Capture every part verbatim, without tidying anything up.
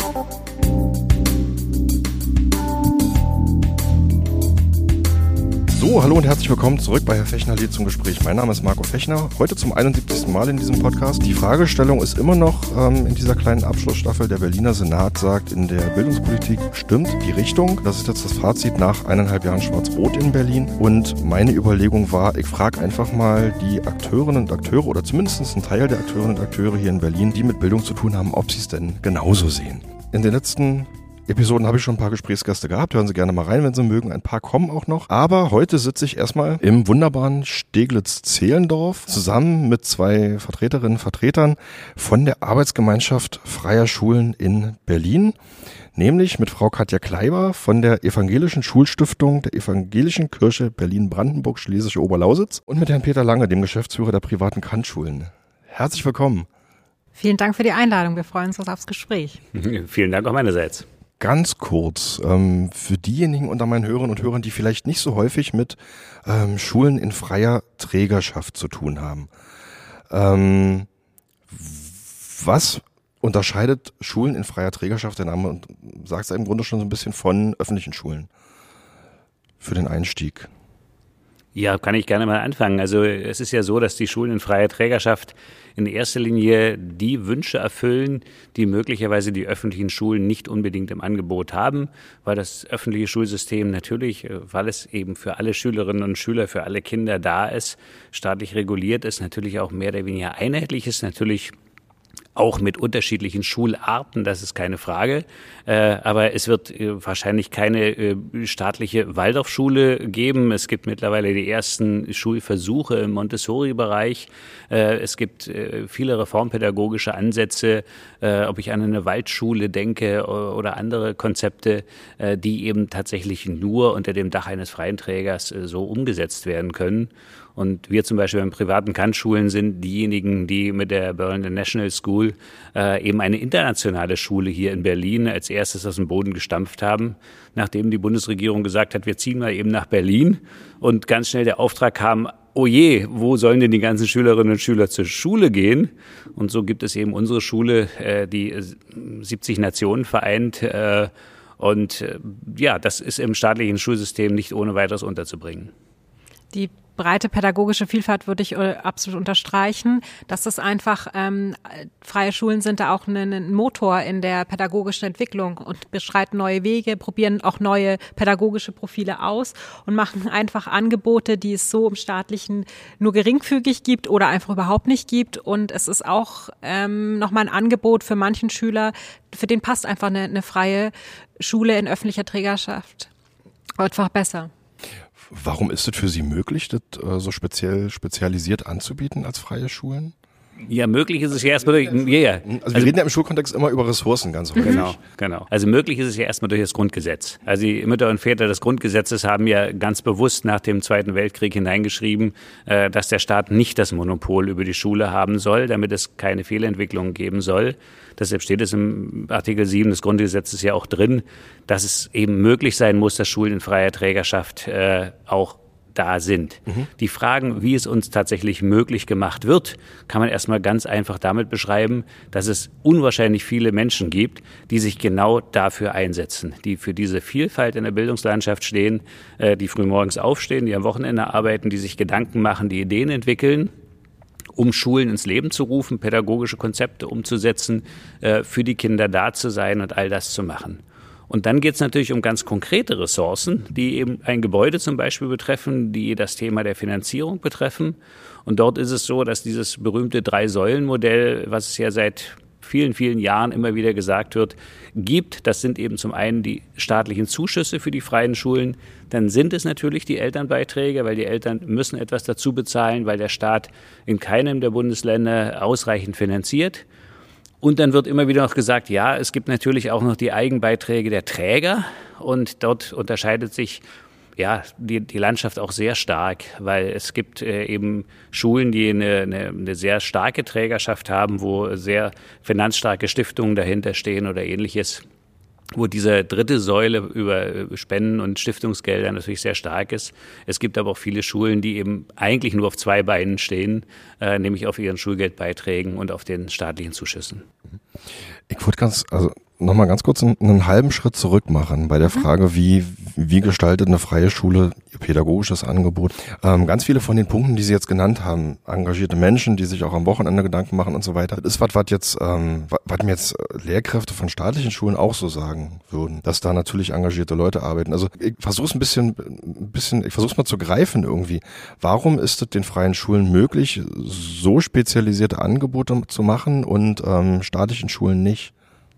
So, hallo und herzlich willkommen zurück bei Herr Fechner lädt zum Gespräch. Mein Name ist Marco Fechner, heute zum einundsiebzigsten Mal in diesem Podcast. Die Fragestellung ist immer noch ähm, in dieser kleinen Abschlussstaffel. Der Berliner Senat sagt, in der Bildungspolitik stimmt die Richtung. Das ist jetzt das Fazit nach eineinhalb Jahren Schwarz-Rot in Berlin. Und meine Überlegung war, ich frage einfach mal die Akteurinnen und Akteure oder zumindest einen Teil der Akteurinnen und Akteure hier in Berlin, die mit Bildung zu tun haben, ob sie es denn genauso sehen. In den letzten Episoden habe ich schon ein paar Gesprächsgäste gehabt. Hören Sie gerne mal rein, wenn Sie mögen. Ein paar kommen auch noch. Aber heute sitze ich erstmal im wunderbaren Steglitz-Zehlendorf zusammen mit zwei Vertreterinnen und Vertretern von der Arbeitsgemeinschaft Freier Schulen in Berlin. Nämlich mit Frau Katja Kleiber von der Evangelischen Schulstiftung der Evangelischen Kirche Berlin-Brandenburg-Schlesische Oberlausitz und mit Herrn Peter Lange, dem Geschäftsführer der privaten Kant-Schulen. Herzlich willkommen. Vielen Dank für die Einladung. Wir freuen uns aufs Gespräch. Vielen Dank auch meinerseits. Ganz kurz, ähm, für diejenigen unter meinen Hörerinnen und Hörern, die vielleicht nicht so häufig mit ähm, Schulen in freier Trägerschaft zu tun haben. Ähm, was unterscheidet Schulen in freier Trägerschaft, der Name sagt es im Grunde schon so ein bisschen, von öffentlichen Schulen für den Einstieg? Ja, kann ich gerne mal anfangen. Also es ist ja so, dass die Schulen in freier Trägerschaft in erster Linie die Wünsche erfüllen, die möglicherweise die öffentlichen Schulen nicht unbedingt im Angebot haben, weil das öffentliche Schulsystem natürlich, weil es eben für alle Schülerinnen und Schüler, für alle Kinder da ist, staatlich reguliert ist, natürlich auch mehr oder weniger einheitlich ist, natürlich auch mit unterschiedlichen Schularten, das ist keine Frage. Äh, aber es wird äh, wahrscheinlich keine äh, staatliche Waldorfschule geben. Es gibt mittlerweile die ersten Schulversuche im Montessori-Bereich. Äh, es gibt äh, viele reformpädagogische Ansätze, äh, ob ich an eine Waldschule denke oder andere Konzepte, äh, die eben tatsächlich nur unter dem Dach eines freien Trägers äh, so umgesetzt werden können. Und wir zum Beispiel in privaten Kant-Schulen sind diejenigen, die mit der Berlin International School äh, eben eine internationale Schule hier in Berlin als erstes aus dem Boden gestampft haben, nachdem die Bundesregierung gesagt hat, wir ziehen mal eben nach Berlin. Und ganz schnell der Auftrag kam, oh je, wo sollen denn die ganzen Schülerinnen und Schüler zur Schule gehen? Und so gibt es eben unsere Schule, äh, die siebzig Nationen vereint. Äh, und äh, ja, das ist im staatlichen Schulsystem nicht ohne weiteres unterzubringen. Die breite pädagogische Vielfalt würde ich absolut unterstreichen. Das ist einfach, ähm, freie Schulen sind da auch ein, ein Motor in der pädagogischen Entwicklung und beschreiten neue Wege, probieren auch neue pädagogische Profile aus und machen einfach Angebote, die es so im Staatlichen nur geringfügig gibt oder einfach überhaupt nicht gibt. Und es ist auch ähm, nochmal ein Angebot für manchen Schüler, für den passt einfach eine, eine freie Schule in öffentlicher Trägerschaft einfach besser. Warum ist es für Sie möglich, das äh, so speziell spezialisiert anzubieten als freie Schulen? Ja, möglich ist es ja erstmal durch, ja, ja. Also wir also, reden ja im Schulkontext immer über Ressourcen ganz häufig. Genau, genau. Also möglich ist es ja erstmal durch das Grundgesetz. Also die Mütter und Väter des Grundgesetzes haben ja ganz bewusst nach dem Zweiten Weltkrieg hineingeschrieben, äh, dass der Staat nicht das Monopol über die Schule haben soll, damit es keine Fehlentwicklungen geben soll. Deshalb steht es im Artikel sieben des Grundgesetzes ja auch drin, dass es eben möglich sein muss, dass Schulen in freier Trägerschaft äh, auch da sind. Mhm. Die Fragen, wie es uns tatsächlich möglich gemacht wird, kann man erstmal ganz einfach damit beschreiben, dass es unwahrscheinlich viele Menschen gibt, die sich genau dafür einsetzen, die für diese Vielfalt in der Bildungslandschaft stehen, äh, die frühmorgens aufstehen, die am Wochenende arbeiten, die sich Gedanken machen, die Ideen entwickeln, um Schulen ins Leben zu rufen, pädagogische Konzepte umzusetzen, äh, für die Kinder da zu sein und all das zu machen. Und dann geht es natürlich um ganz konkrete Ressourcen, die eben ein Gebäude zum Beispiel betreffen, die das Thema der Finanzierung betreffen. Und dort ist es so, dass dieses berühmte Drei-Säulen-Modell, was es ja seit vielen, vielen Jahren immer wieder gesagt wird, gibt. Das sind eben zum einen die staatlichen Zuschüsse für die freien Schulen. Dann sind es natürlich die Elternbeiträge, weil die Eltern müssen etwas dazu bezahlen, weil der Staat in keinem der Bundesländer ausreichend finanziert. Und dann wird immer wieder noch gesagt, ja, es gibt natürlich auch noch die Eigenbeiträge der Träger. Und dort unterscheidet sich ja die, die Landschaft auch sehr stark, weil es gibt äh, eben Schulen, die eine, eine, eine sehr starke Trägerschaft haben, wo sehr finanzstarke Stiftungen dahinter stehen oder Ähnliches, wo diese dritte Säule über Spenden und Stiftungsgelder natürlich sehr stark ist. Es gibt aber auch viele Schulen, die eben eigentlich nur auf zwei Beinen stehen, äh, nämlich auf ihren Schulgeldbeiträgen und auf den staatlichen Zuschüssen. Ich würde ganz, also nochmal ganz kurz einen, einen halben Schritt zurück machen bei der Frage, wie, wie gestaltet eine freie Schule ihr pädagogisches Angebot. Ähm, ganz viele von den Punkten, die Sie jetzt genannt haben, engagierte Menschen, die sich auch am Wochenende Gedanken machen und so weiter, das ist was, was jetzt, ähm, was mir jetzt Lehrkräfte von staatlichen Schulen auch so sagen würden, dass da natürlich engagierte Leute arbeiten. Also ich versuche es ein bisschen, ein bisschen, ich versuche es mal zu greifen irgendwie. Warum ist es den freien Schulen möglich, so spezialisierte Angebote zu machen und ähm, staatlichen Schulen nicht?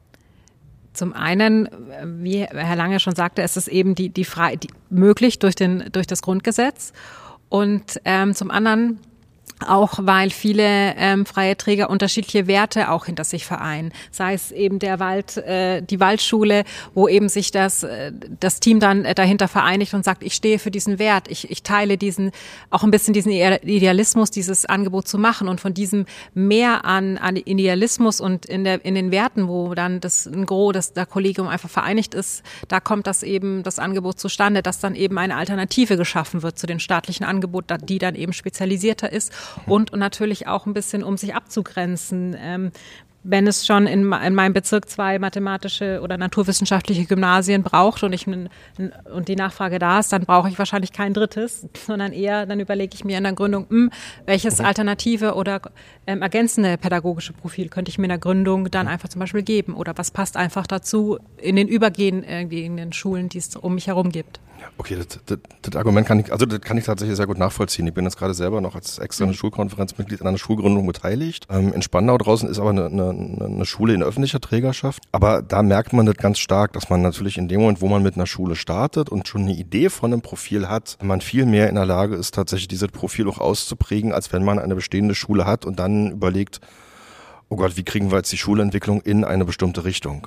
Zum einen, wie Herr Lange schon sagte, ist es eben die, die frei, die, möglich durch, den, durch das Grundgesetz. Und ähm, zum anderen auch, weil viele ähm, freie Träger unterschiedliche Werte auch hinter sich vereinen. Sei es eben der Wald, äh, die Waldschule, wo eben sich das, äh, das Team dann äh, dahinter vereinigt und sagt, ich stehe für diesen Wert, ich, ich teile diesen, auch ein bisschen diesen Idealismus, dieses Angebot zu machen, und von diesem mehr an, an Idealismus und in der, in den Werten, wo dann das, ein Gros, das, der Kollegium einfach vereinigt ist, da kommt das eben, das Angebot zustande, dass dann eben eine Alternative geschaffen wird zu den staatlichen Angeboten, die dann eben spezialisierter ist. Und, und natürlich auch ein bisschen, um sich abzugrenzen. Ähm, wenn es schon in, in meinem Bezirk zwei mathematische oder naturwissenschaftliche Gymnasien braucht und ich und die Nachfrage da ist, dann brauche ich wahrscheinlich kein drittes, sondern eher, dann überlege ich mir in der Gründung, mh, welches alternative oder ähm, ergänzende pädagogische Profil könnte ich mir in der Gründung dann einfach zum Beispiel geben, oder was passt einfach dazu in den übergehenden Schulen, die es um mich herum gibt. Okay, das, das, das Argument kann ich, also das kann ich tatsächlich sehr gut nachvollziehen. Ich bin jetzt gerade selber noch als externe Schulkonferenzmitglied an einer Schulgründung beteiligt. Ähm, in Spandau draußen ist aber eine, eine, eine Schule in öffentlicher Trägerschaft. Aber da merkt man das ganz stark, dass man natürlich in dem Moment, wo man mit einer Schule startet und schon eine Idee von einem Profil hat, man viel mehr in der Lage ist, tatsächlich dieses Profil auch auszuprägen, als wenn man eine bestehende Schule hat und dann überlegt, oh Gott, wie kriegen wir jetzt die Schulentwicklung in eine bestimmte Richtung?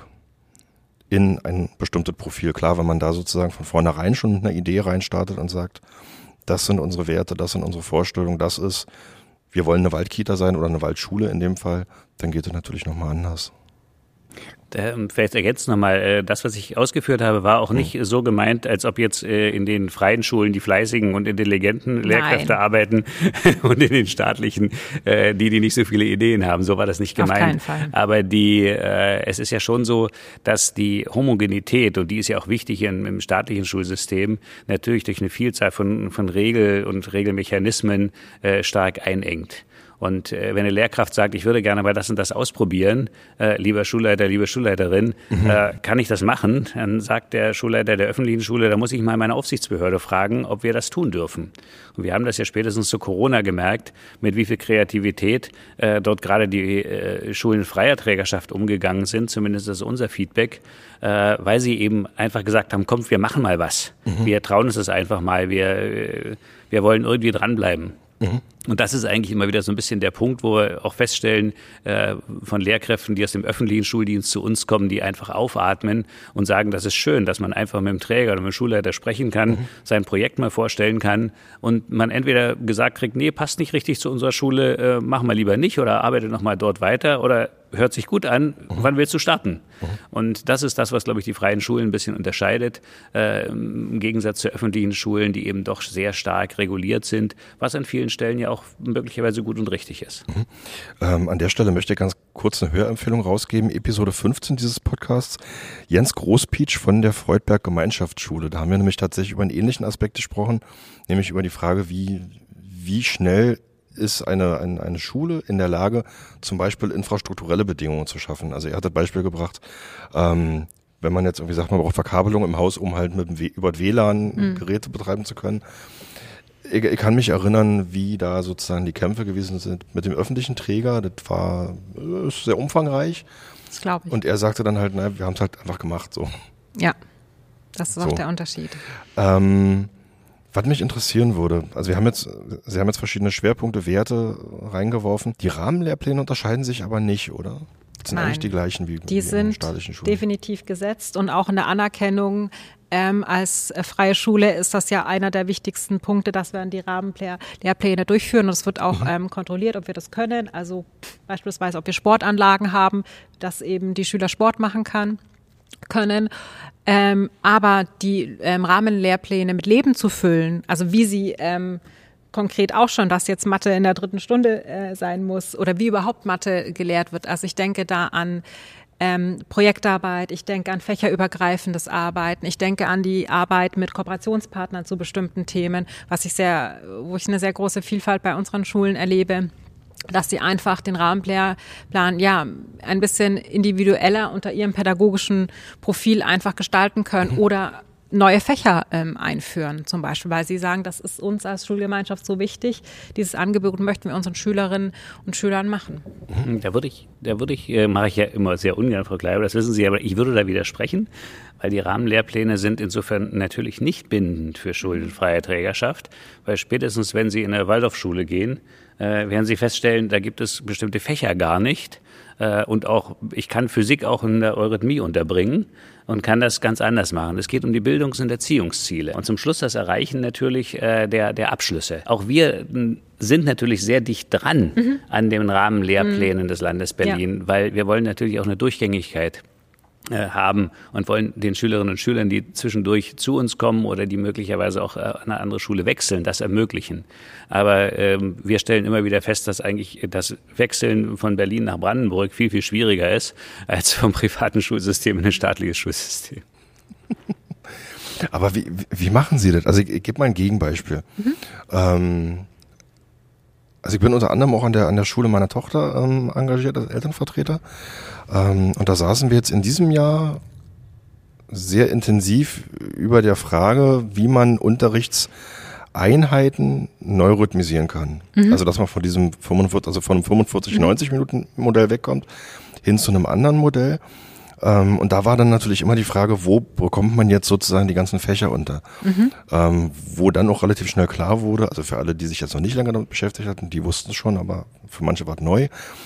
In ein bestimmtes Profil. Klar, wenn man da sozusagen von vornherein schon mit einer Idee reinstartet und sagt, das sind unsere Werte, das sind unsere Vorstellungen, das ist, wir wollen eine Waldkita sein oder eine Waldschule in dem Fall, dann geht es natürlich nochmal anders. Vielleicht ergänzt nochmal, das, was ich ausgeführt habe, war auch nicht so gemeint, als ob jetzt in den freien Schulen die fleißigen und intelligenten Lehrkräfte Nein. arbeiten und in den staatlichen die, die nicht so viele Ideen haben. So war das nicht gemeint. Auf keinen Fall. Aber die, es ist ja schon so, dass die Homogenität, und die ist ja auch wichtig im, im staatlichen Schulsystem, natürlich durch eine Vielzahl von, von Regel- und Regelmechanismen stark einengt. Und äh, wenn eine Lehrkraft sagt, ich würde gerne mal das und das ausprobieren, äh, lieber Schulleiter, liebe Schulleiterin, mhm. äh, kann ich das machen? Dann sagt der Schulleiter der öffentlichen Schule, da muss ich mal meine Aufsichtsbehörde fragen, ob wir das tun dürfen. Und wir haben das ja spätestens zu Corona gemerkt, mit wie viel Kreativität äh, dort gerade die äh, Schulen freier Trägerschaft umgegangen sind, zumindest das ist unser Feedback, äh, weil sie eben einfach gesagt haben, kommt, wir machen mal was. Mhm. Wir trauen uns das einfach mal, wir, äh, wir wollen irgendwie dranbleiben. Mhm. Und das ist eigentlich immer wieder so ein bisschen der Punkt, wo wir auch feststellen, äh, von Lehrkräften, die aus dem öffentlichen Schuldienst zu uns kommen, die einfach aufatmen und sagen, das ist schön, dass man einfach mit dem Träger oder mit dem Schulleiter sprechen kann, mhm. sein Projekt mal vorstellen kann und man entweder gesagt kriegt, nee, passt nicht richtig zu unserer Schule, äh, machen wir lieber nicht oder arbeite noch mal dort weiter oder hört sich gut an, mhm. wann willst du starten? Mhm. Und das ist das, was, glaube ich, die freien Schulen ein bisschen unterscheidet, äh, im Gegensatz zu öffentlichen Schulen, die eben doch sehr stark reguliert sind, was an vielen Stellen ja auch möglicherweise gut und richtig ist. Mhm. Ähm, an der Stelle möchte ich ganz kurz eine Hörempfehlung rausgeben. Episode fünfzehn dieses Podcasts. Jens Großpietsch von der Freudberg Gemeinschaftsschule. Da haben wir nämlich tatsächlich über einen ähnlichen Aspekt gesprochen, nämlich über die Frage, wie, wie schnell ist eine, eine, eine Schule in der Lage, zum Beispiel infrastrukturelle Bedingungen zu schaffen. Also er hat das Beispiel gebracht, ähm, wenn man jetzt irgendwie sagt, man braucht Verkabelung im Haus, um halt mit dem w- über W L A N mhm. Geräte betreiben zu können. Ich, ich kann mich erinnern, wie da sozusagen die Kämpfe gewesen sind mit dem öffentlichen Träger. Das war das ist sehr umfangreich. Das glaube ich. Und er sagte dann halt, na, wir haben es halt einfach gemacht. So. Ja, das ist so. auch der Unterschied. Ähm, was mich interessieren würde, also wir haben jetzt, Sie haben jetzt verschiedene Schwerpunkte, Werte reingeworfen. Die Rahmenlehrpläne unterscheiden sich aber nicht, oder? Das sind Nein, eigentlich die gleichen wie, die wie sind in staatlichen Schulen. Definitiv gesetzt und auch in der Anerkennung ähm, als äh, freie Schule ist das ja einer der wichtigsten Punkte, dass wir die Rahmenlehrpläne durchführen und es wird auch mhm. ähm, kontrolliert, ob wir das können. Also beispielsweise, ob wir Sportanlagen haben, dass eben die Schüler Sport machen kann. können. Ähm, aber die ähm, Rahmenlehrpläne mit Leben zu füllen, also wie sie ähm, konkret auch schon, dass jetzt Mathe in der dritten Stunde äh, sein muss oder wie überhaupt Mathe gelehrt wird. Also ich denke da an ähm, Projektarbeit, ich denke an fächerübergreifendes Arbeiten, ich denke an die Arbeit mit Kooperationspartnern zu bestimmten Themen, was ich sehr, wo ich eine sehr große Vielfalt bei unseren Schulen erlebe, dass sie einfach den Rahmenplan ja ein bisschen individueller unter ihrem pädagogischen Profil einfach gestalten können mhm. oder neue Fächer ähm, einführen zum Beispiel, weil sie sagen, das ist uns als Schulgemeinschaft so wichtig, dieses Angebot möchten wir unseren Schülerinnen und Schülern machen. Da würde ich, da würde ich, äh, mache ich ja immer sehr ungern, Frau Kleiber, das wissen Sie, aber ich würde da widersprechen, weil die Rahmenlehrpläne sind insofern natürlich nicht bindend für schuldenfreie Trägerschaft, weil spätestens, wenn Sie in eine Waldorfschule gehen, äh, werden Sie feststellen, da gibt es bestimmte Fächer gar nicht. Und auch, ich kann Physik auch in der Eurythmie unterbringen und kann das ganz anders machen. Es geht um die Bildungs- und Erziehungsziele. Und zum Schluss das Erreichen natürlich äh, der, der Abschlüsse. Auch wir sind natürlich sehr dicht dran mhm. an den Rahmenlehrplänen mhm. des Landes Berlin, ja. weil wir wollen natürlich auch eine Durchgängigkeit haben und wollen den Schülerinnen und Schülern, die zwischendurch zu uns kommen oder die möglicherweise auch an eine andere Schule wechseln, das ermöglichen. Aber ähm, wir stellen immer wieder fest, dass eigentlich das Wechseln von Berlin nach Brandenburg viel, viel schwieriger ist, als vom privaten Schulsystem in ein staatliches Schulsystem. Aber wie, wie machen Sie das? Also ich, ich gebe mal ein Gegenbeispiel. Mhm. Ähm, also ich bin unter anderem auch an der, an der Schule meiner Tochter ähm, engagiert als Elternvertreter. Ähm, und da saßen wir jetzt in diesem Jahr sehr intensiv über der Frage, wie man Unterrichtseinheiten neu rhythmisieren kann. Mhm. Also dass man von diesem fünfundvierzig, also von einem fünfundvierzig neunzig Minuten Modell wegkommt, hin zu einem anderen Modell. Ähm, und da war dann natürlich immer die Frage, wo bekommt man jetzt sozusagen die ganzen Fächer unter? Mhm. Ähm, wo dann auch relativ schnell klar wurde, also für alle, die sich jetzt noch nicht lange damit beschäftigt hatten, die wussten es schon, aber für manche war es neu,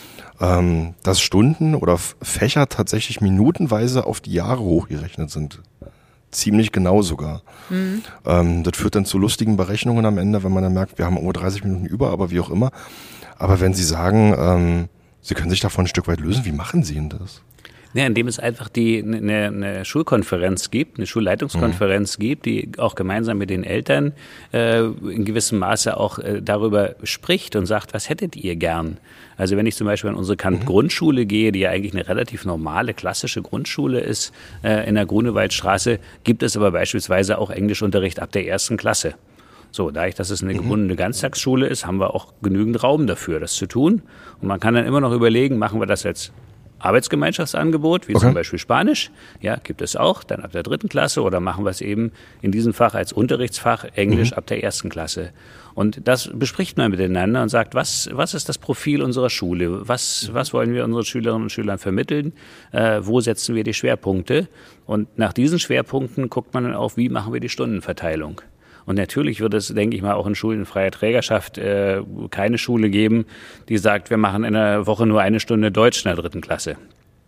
ähm, dass Stunden oder Fächer tatsächlich minutenweise auf die Jahre hochgerechnet sind. Ziemlich genau sogar. Mhm. Ähm, das führt dann zu lustigen Berechnungen am Ende, wenn man dann merkt, wir haben nur dreißig Minuten über, aber wie auch immer. Aber wenn Sie sagen, ähm, Sie können sich davon ein Stück weit lösen, wie machen Sie denn das? Ja, indem es einfach die eine, eine Schulkonferenz gibt, eine Schulleitungskonferenz mhm. gibt, die auch gemeinsam mit den Eltern äh, in gewissem Maße auch äh, darüber spricht und sagt, was hättet ihr gern? Also wenn ich zum Beispiel an unsere Kant-Grundschule mhm. gehe, die ja eigentlich eine relativ normale, klassische Grundschule ist, äh, in der Grunewaldstraße, gibt es aber beispielsweise auch Englischunterricht ab der ersten Klasse. So, dadurch, dass es eine gebundene Ganztagsschule ist, haben wir auch genügend Raum dafür, das zu tun. Und man kann dann immer noch überlegen, machen wir das jetzt Arbeitsgemeinschaftsangebot, wie okay. zum Beispiel Spanisch, ja, gibt es auch, dann ab der dritten Klasse, oder machen wir es eben in diesem Fach als Unterrichtsfach Englisch mhm. ab der ersten Klasse. Und das bespricht man miteinander und sagt, was, was ist das Profil unserer Schule? Was, was wollen wir unseren Schülerinnen und Schülern vermitteln? Äh, wo setzen wir die Schwerpunkte? Und nach diesen Schwerpunkten guckt man dann auch, wie machen wir die Stundenverteilung? Und natürlich wird es, denke ich mal, auch in schuldenfreier Trägerschaft äh, keine Schule geben, die sagt, wir machen in der Woche nur eine Stunde Deutsch in der dritten Klasse.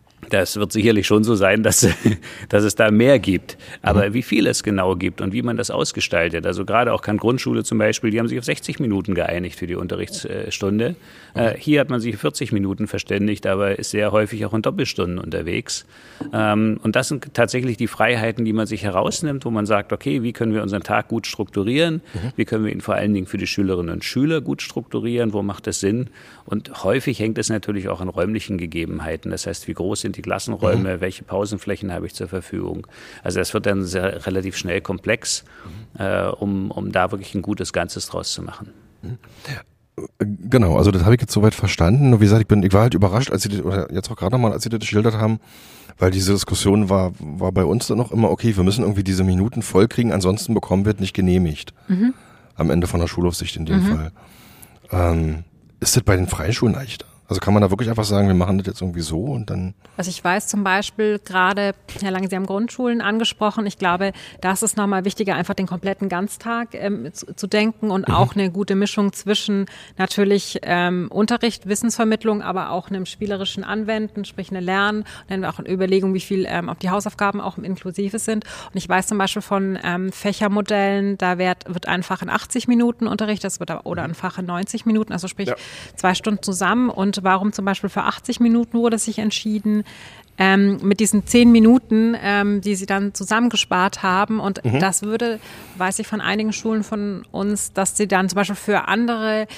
Das wird sicherlich schon so sein, dass, dass es da mehr gibt. Aber mhm. wie viel es genau gibt und wie man das ausgestaltet, also gerade auch Kant-Grundschule zum Beispiel, die haben sich auf sechzig Minuten geeinigt für die Unterrichtsstunde. Mhm. Äh, hier hat man sich vierzig Minuten verständigt, aber ist sehr häufig auch in Doppelstunden unterwegs. Ähm, und das sind tatsächlich die Freiheiten, die man sich herausnimmt, wo man sagt, okay, wie können wir unseren Tag gut strukturieren? Mhm. Wie können wir ihn vor allen Dingen für die Schülerinnen und Schüler gut strukturieren? Wo macht das Sinn? Und häufig hängt es natürlich auch an räumlichen Gegebenheiten. Das heißt, wie groß sind die Klassenräume, mhm. welche Pausenflächen habe ich zur Verfügung. Also das wird dann sehr, relativ schnell komplex, mhm. äh, um, um da wirklich ein gutes Ganzes draus zu machen. Genau, also das habe ich jetzt soweit verstanden. Nur wie gesagt, ich bin, ich war halt überrascht, als Sie das, oder jetzt auch gerade nochmal, als Sie das geschildert haben, weil diese Diskussion war, war bei uns dann noch immer, okay, wir müssen irgendwie diese Minuten vollkriegen, ansonsten bekommen wir es nicht genehmigt. Mhm. Am Ende von der Schulaufsicht in dem mhm. Fall. Ähm, ist das bei den Freischulen leichter? Also kann man da wirklich einfach sagen, wir machen das jetzt irgendwie so und dann... Also ich weiß zum Beispiel gerade, Herr Lange, Sie haben Grundschulen angesprochen. Ich glaube, da ist es nochmal wichtiger, einfach den kompletten Ganztag ähm, zu, zu denken und mhm. auch eine gute Mischung zwischen natürlich ähm, Unterricht, Wissensvermittlung, aber auch einem spielerischen Anwenden, sprich eine Lernen, und dann auch eine Überlegung, wie viel ähm, auf die Hausaufgaben auch inklusive sind. Und ich weiß zum Beispiel von ähm, Fächermodellen, da wird, wird ein Fach in achtzig Minuten Unterricht, das wird oder ein Fach in neunzig Minuten, also sprich ja. zwei Stunden zusammen. Und warum zum Beispiel für achtzig Minuten wurde sich entschieden, ähm, mit diesen zehn Minuten, ähm, die sie dann zusammengespart haben. Und mhm. das würde, weiß ich von einigen Schulen von uns, dass sie dann zum Beispiel für andere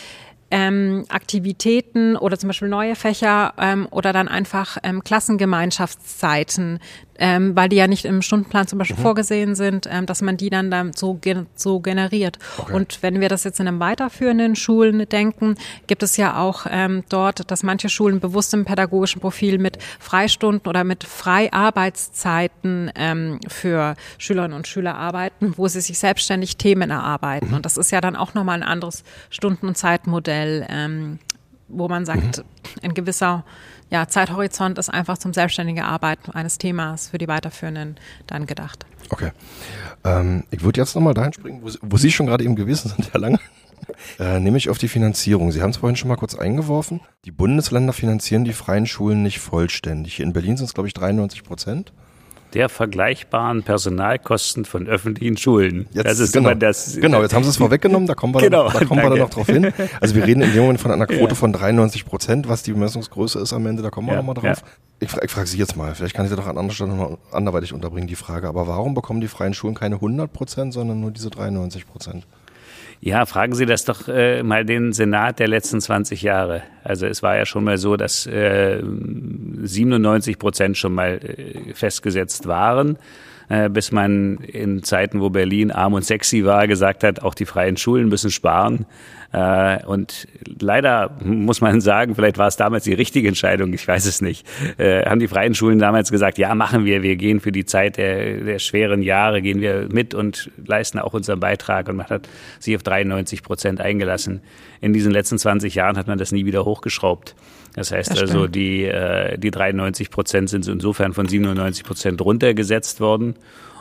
ähm, Aktivitäten oder zum Beispiel neue Fächer ähm, oder dann einfach ähm, Klassengemeinschaftszeiten, ähm, weil die ja nicht im Stundenplan zum Beispiel mhm. vorgesehen sind, ähm, dass man die dann, dann so, so generiert. Okay. Und wenn wir das jetzt in einem weiterführenden Schulen denken, gibt es ja auch ähm, dort, dass manche Schulen bewusst im pädagogischen Profil mit Freistunden oder mit Freiarbeitszeiten ähm, für Schülerinnen und Schüler arbeiten, wo sie sich selbstständig Themen erarbeiten. Mhm. Und das ist ja dann auch nochmal ein anderes Stunden- und Zeitmodell, ähm, wo man sagt, mhm. ein gewisser ja, Zeithorizont ist einfach zum selbstständigen Arbeiten eines Themas für die Weiterführenden dann gedacht. Okay. Ähm, ich würde jetzt nochmal dahin springen, wo, wo Sie schon gerade eben gewesen sind, Herr Lange. Äh, nämlich auf die Finanzierung. Sie haben es vorhin schon mal kurz eingeworfen. Die Bundesländer finanzieren die freien Schulen nicht vollständig. In Berlin sind es, glaube ich, dreiundneunzig Prozent. Der vergleichbaren Personalkosten von öffentlichen Schulen. Jetzt, das ist genau, immer das. Genau, jetzt haben Sie es vorweggenommen, da kommen wir, genau, dann, da kommen wir dann noch drauf hin. Also wir reden in dem Moment von einer Quote ja. von dreiundneunzig Prozent, was die Bemessungsgröße ist am Ende, da kommen wir ja, nochmal drauf. Ja. Ich, ich frage Sie jetzt mal, vielleicht kann ich Sie doch an anderer Stelle nochmal anderweitig unterbringen, die Frage, aber warum bekommen die freien Schulen keine hundert Prozent, sondern nur diese dreiundneunzig Prozent? Ja, fragen Sie das doch äh, mal den Senat der letzten zwanzig Jahre. Also es war ja schon mal so, dass äh, siebenundneunzig Prozent schon mal äh, festgesetzt waren, äh, bis man in Zeiten, wo Berlin arm und sexy war, gesagt hat, auch die freien Schulen müssen sparen. Äh, und leider muss man sagen, vielleicht war es damals die richtige Entscheidung, ich weiß es nicht, äh, haben die freien Schulen damals gesagt, ja, machen wir, wir gehen für die Zeit der, der schweren Jahre, gehen wir mit und leisten auch unseren Beitrag, und man hat sich auf dreiundneunzig Prozent eingelassen. In diesen letzten zwanzig Jahren hat man das nie wieder hochgeschraubt. Das heißt das also, die, äh, die dreiundneunzig Prozent sind insofern von siebenundneunzig Prozent runtergesetzt worden.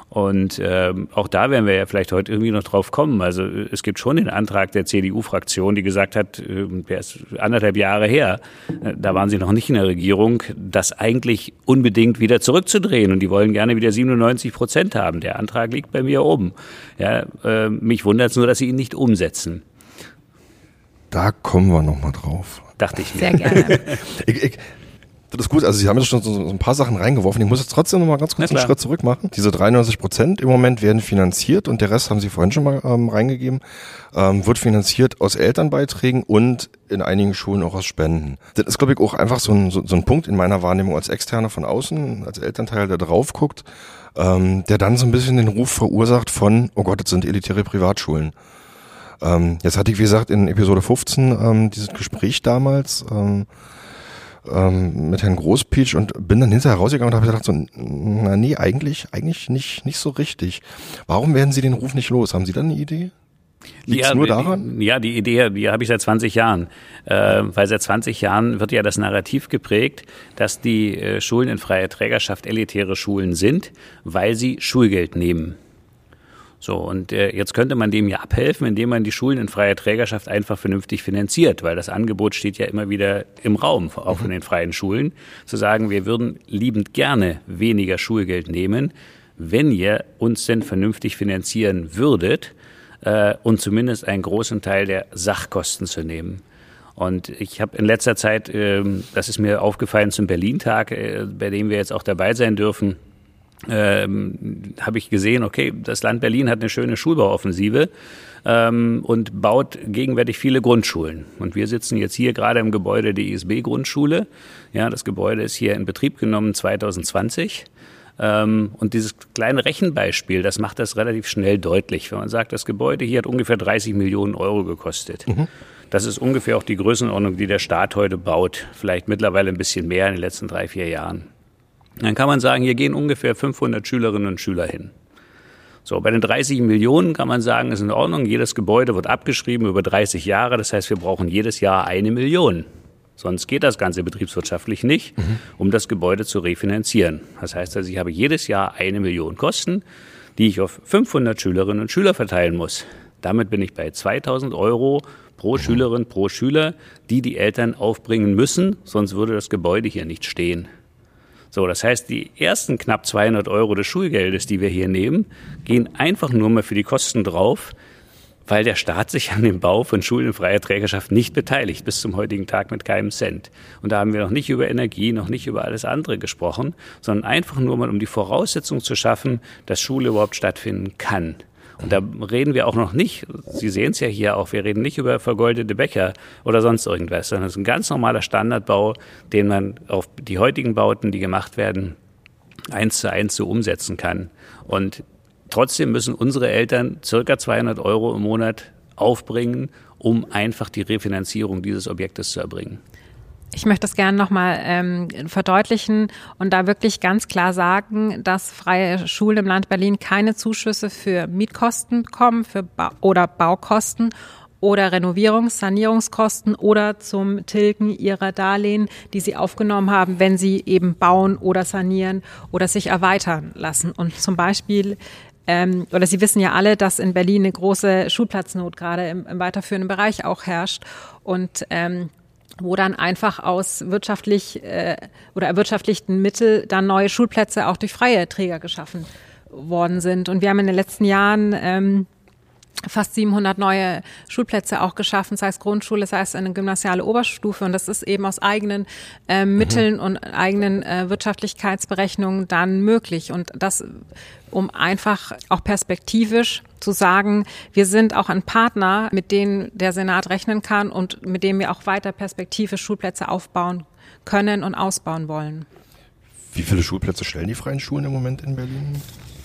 Und ähm, auch da werden wir ja vielleicht heute irgendwie noch drauf kommen. Also es gibt schon den Antrag der C D U-Fraktion, die gesagt hat, äh, der ist anderthalb Jahre her, äh, da waren sie noch nicht in der Regierung, das eigentlich unbedingt wieder zurückzudrehen. Und die wollen gerne wieder siebenundneunzig Prozent haben. Der Antrag liegt bei mir oben. Ja, äh, mich wundert es nur, dass sie ihn nicht umsetzen. Da kommen wir noch mal drauf. Dachte ich mir. Sehr gerne. ich, ich, Das ist gut, also Sie haben jetzt schon so, so ein paar Sachen reingeworfen. Ich muss jetzt trotzdem noch mal ganz kurz einen Schritt zurück machen. Diese dreiundneunzig Prozent im Moment werden finanziert und der Rest, haben Sie vorhin schon mal ähm, reingegeben, ähm, wird finanziert aus Elternbeiträgen und in einigen Schulen auch aus Spenden. Das ist, glaube ich, auch einfach so ein, so, so ein Punkt in meiner Wahrnehmung als Externer von außen, als Elternteil, der drauf guckt, ähm, der dann so ein bisschen den Ruf verursacht von, oh Gott, das sind elitäre Privatschulen. Ähm, jetzt hatte ich, wie gesagt, in Episode fünfzehn ähm, dieses Gespräch damals ähm, ähm, mit Herrn Großpietsch und bin dann hinterher rausgegangen und habe gedacht, so, na nee, eigentlich eigentlich nicht nicht so richtig. Warum werden Sie den Ruf nicht los? Haben Sie da eine Idee? Liegt es ja, nur daran? Ja, die Idee, die habe ich seit zwanzig Jahren. Äh, weil seit zwanzig Jahren wird ja das Narrativ geprägt, dass die äh, Schulen in freier Trägerschaft elitäre Schulen sind, weil sie Schulgeld nehmen. So, und äh, jetzt könnte man dem ja abhelfen, indem man die Schulen in freier Trägerschaft einfach vernünftig finanziert, weil das Angebot steht ja immer wieder im Raum, auch von den freien Schulen, zu sagen, wir würden liebend gerne weniger Schulgeld nehmen, wenn ihr uns denn vernünftig finanzieren würdet äh, und zumindest einen großen Teil der Sachkosten zu nehmen. Und ich habe in letzter Zeit, äh, das ist mir aufgefallen zum Berlin-Tag, äh, bei dem wir jetzt auch dabei sein dürfen, Ähm, habe ich gesehen, okay, das Land Berlin hat eine schöne Schulbauoffensive ähm, und baut gegenwärtig viele Grundschulen. Und wir sitzen jetzt hier gerade im Gebäude der I S B-Grundschule. Ja, das Gebäude ist hier in Betrieb genommen zwanzig zwanzig. Ähm, und dieses kleine Rechenbeispiel, das macht das relativ schnell deutlich. Wenn man sagt, das Gebäude hier hat ungefähr dreißig Millionen Euro gekostet. Mhm. Das ist ungefähr auch die Größenordnung, die der Staat heute baut. Vielleicht mittlerweile ein bisschen mehr in den letzten drei, vier Jahren. Dann kann man sagen, hier gehen ungefähr fünfhundert Schülerinnen und Schüler hin. So, bei den dreißig Millionen kann man sagen, ist in Ordnung. Jedes Gebäude wird abgeschrieben über dreißig Jahre. Das heißt, wir brauchen jedes Jahr eine Million. Sonst geht das Ganze betriebswirtschaftlich nicht, mhm. um das Gebäude zu refinanzieren. Das heißt also, ich habe jedes Jahr eine Million Kosten, die ich auf fünfhundert Schülerinnen und Schüler verteilen muss. Damit bin ich bei zweitausend Euro pro mhm. Schülerin, pro Schüler, die die Eltern aufbringen müssen. Sonst würde das Gebäude hier nicht stehen. So, das heißt, die ersten knapp zweihundert Euro des Schulgeldes, die wir hier nehmen, gehen einfach nur mal für die Kosten drauf, weil der Staat sich an dem Bau von Schulen in freier Trägerschaft nicht beteiligt, bis zum heutigen Tag mit keinem Cent. Und da haben wir noch nicht über Energie, noch nicht über alles andere gesprochen, sondern einfach nur mal, um die Voraussetzung zu schaffen, dass Schule überhaupt stattfinden kann. Und da reden wir auch noch nicht, Sie sehen es ja hier auch, wir reden nicht über vergoldete Becher oder sonst irgendwas, sondern es ist ein ganz normaler Standardbau, den man auf die heutigen Bauten, die gemacht werden, eins zu eins so umsetzen kann. Und trotzdem müssen unsere Eltern circa zweihundert Euro im Monat aufbringen, um einfach die Refinanzierung dieses Objektes zu erbringen. Ich möchte das gerne nochmal ähm, verdeutlichen und da wirklich ganz klar sagen, dass freie Schulen im Land Berlin keine Zuschüsse für Mietkosten bekommen für ba- oder Baukosten oder Renovierungs-, Sanierungskosten oder zum Tilgen ihrer Darlehen, die sie aufgenommen haben, wenn sie eben bauen oder sanieren oder sich erweitern lassen. Und zum Beispiel Ähm, oder Sie wissen ja alle, dass in Berlin eine große Schulplatznot gerade im, im weiterführenden Bereich auch herrscht und ähm, wo dann einfach aus wirtschaftlich äh, oder erwirtschaftlichten Mitteln dann neue Schulplätze auch durch freie Träger geschaffen worden sind. Und wir haben in den letzten Jahren ähm, fast siebenhundert neue Schulplätze auch geschaffen, sei es Grundschule, sei es eine gymnasiale Oberstufe. Und das ist eben aus eigenen äh, Mitteln mhm. und eigenen äh, Wirtschaftlichkeitsberechnungen dann möglich. Und das, um einfach auch perspektivisch zu sagen, wir sind auch ein Partner, mit dem der Senat rechnen kann und mit dem wir auch weiter perspektivisch Schulplätze aufbauen können und ausbauen wollen. Wie viele Schulplätze stellen die freien Schulen im Moment in Berlin?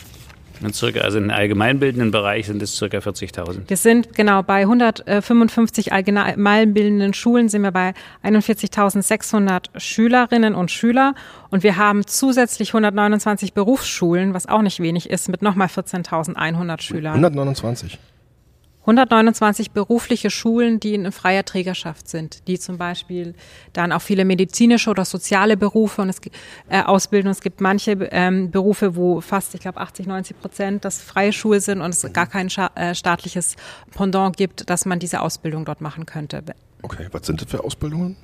Circa, also im allgemeinbildenden Bereich sind es circa vierzigtausend. Wir sind genau bei hundertfünfundfünfzig allgemeinbildenden Schulen sind wir bei einundvierzigtausendsechshundert Schülerinnen und Schüler und wir haben zusätzlich hundertneunundzwanzig Berufsschulen, was auch nicht wenig ist, mit nochmal vierzehntausendeinhundert Schülern. hundertneunundzwanzig? hundertneunundzwanzig berufliche Schulen, die in freier Trägerschaft sind, die zum Beispiel dann auch viele medizinische oder soziale Berufe und es, äh, ausbilden. Und es gibt manche ähm, Berufe, wo fast, ich glaube, achtzig, neunzig Prozent das freie Schulen sind und es gar kein scha- äh, staatliches Pendant gibt, dass man diese Ausbildung dort machen könnte. Okay, was sind das für Ausbildungen?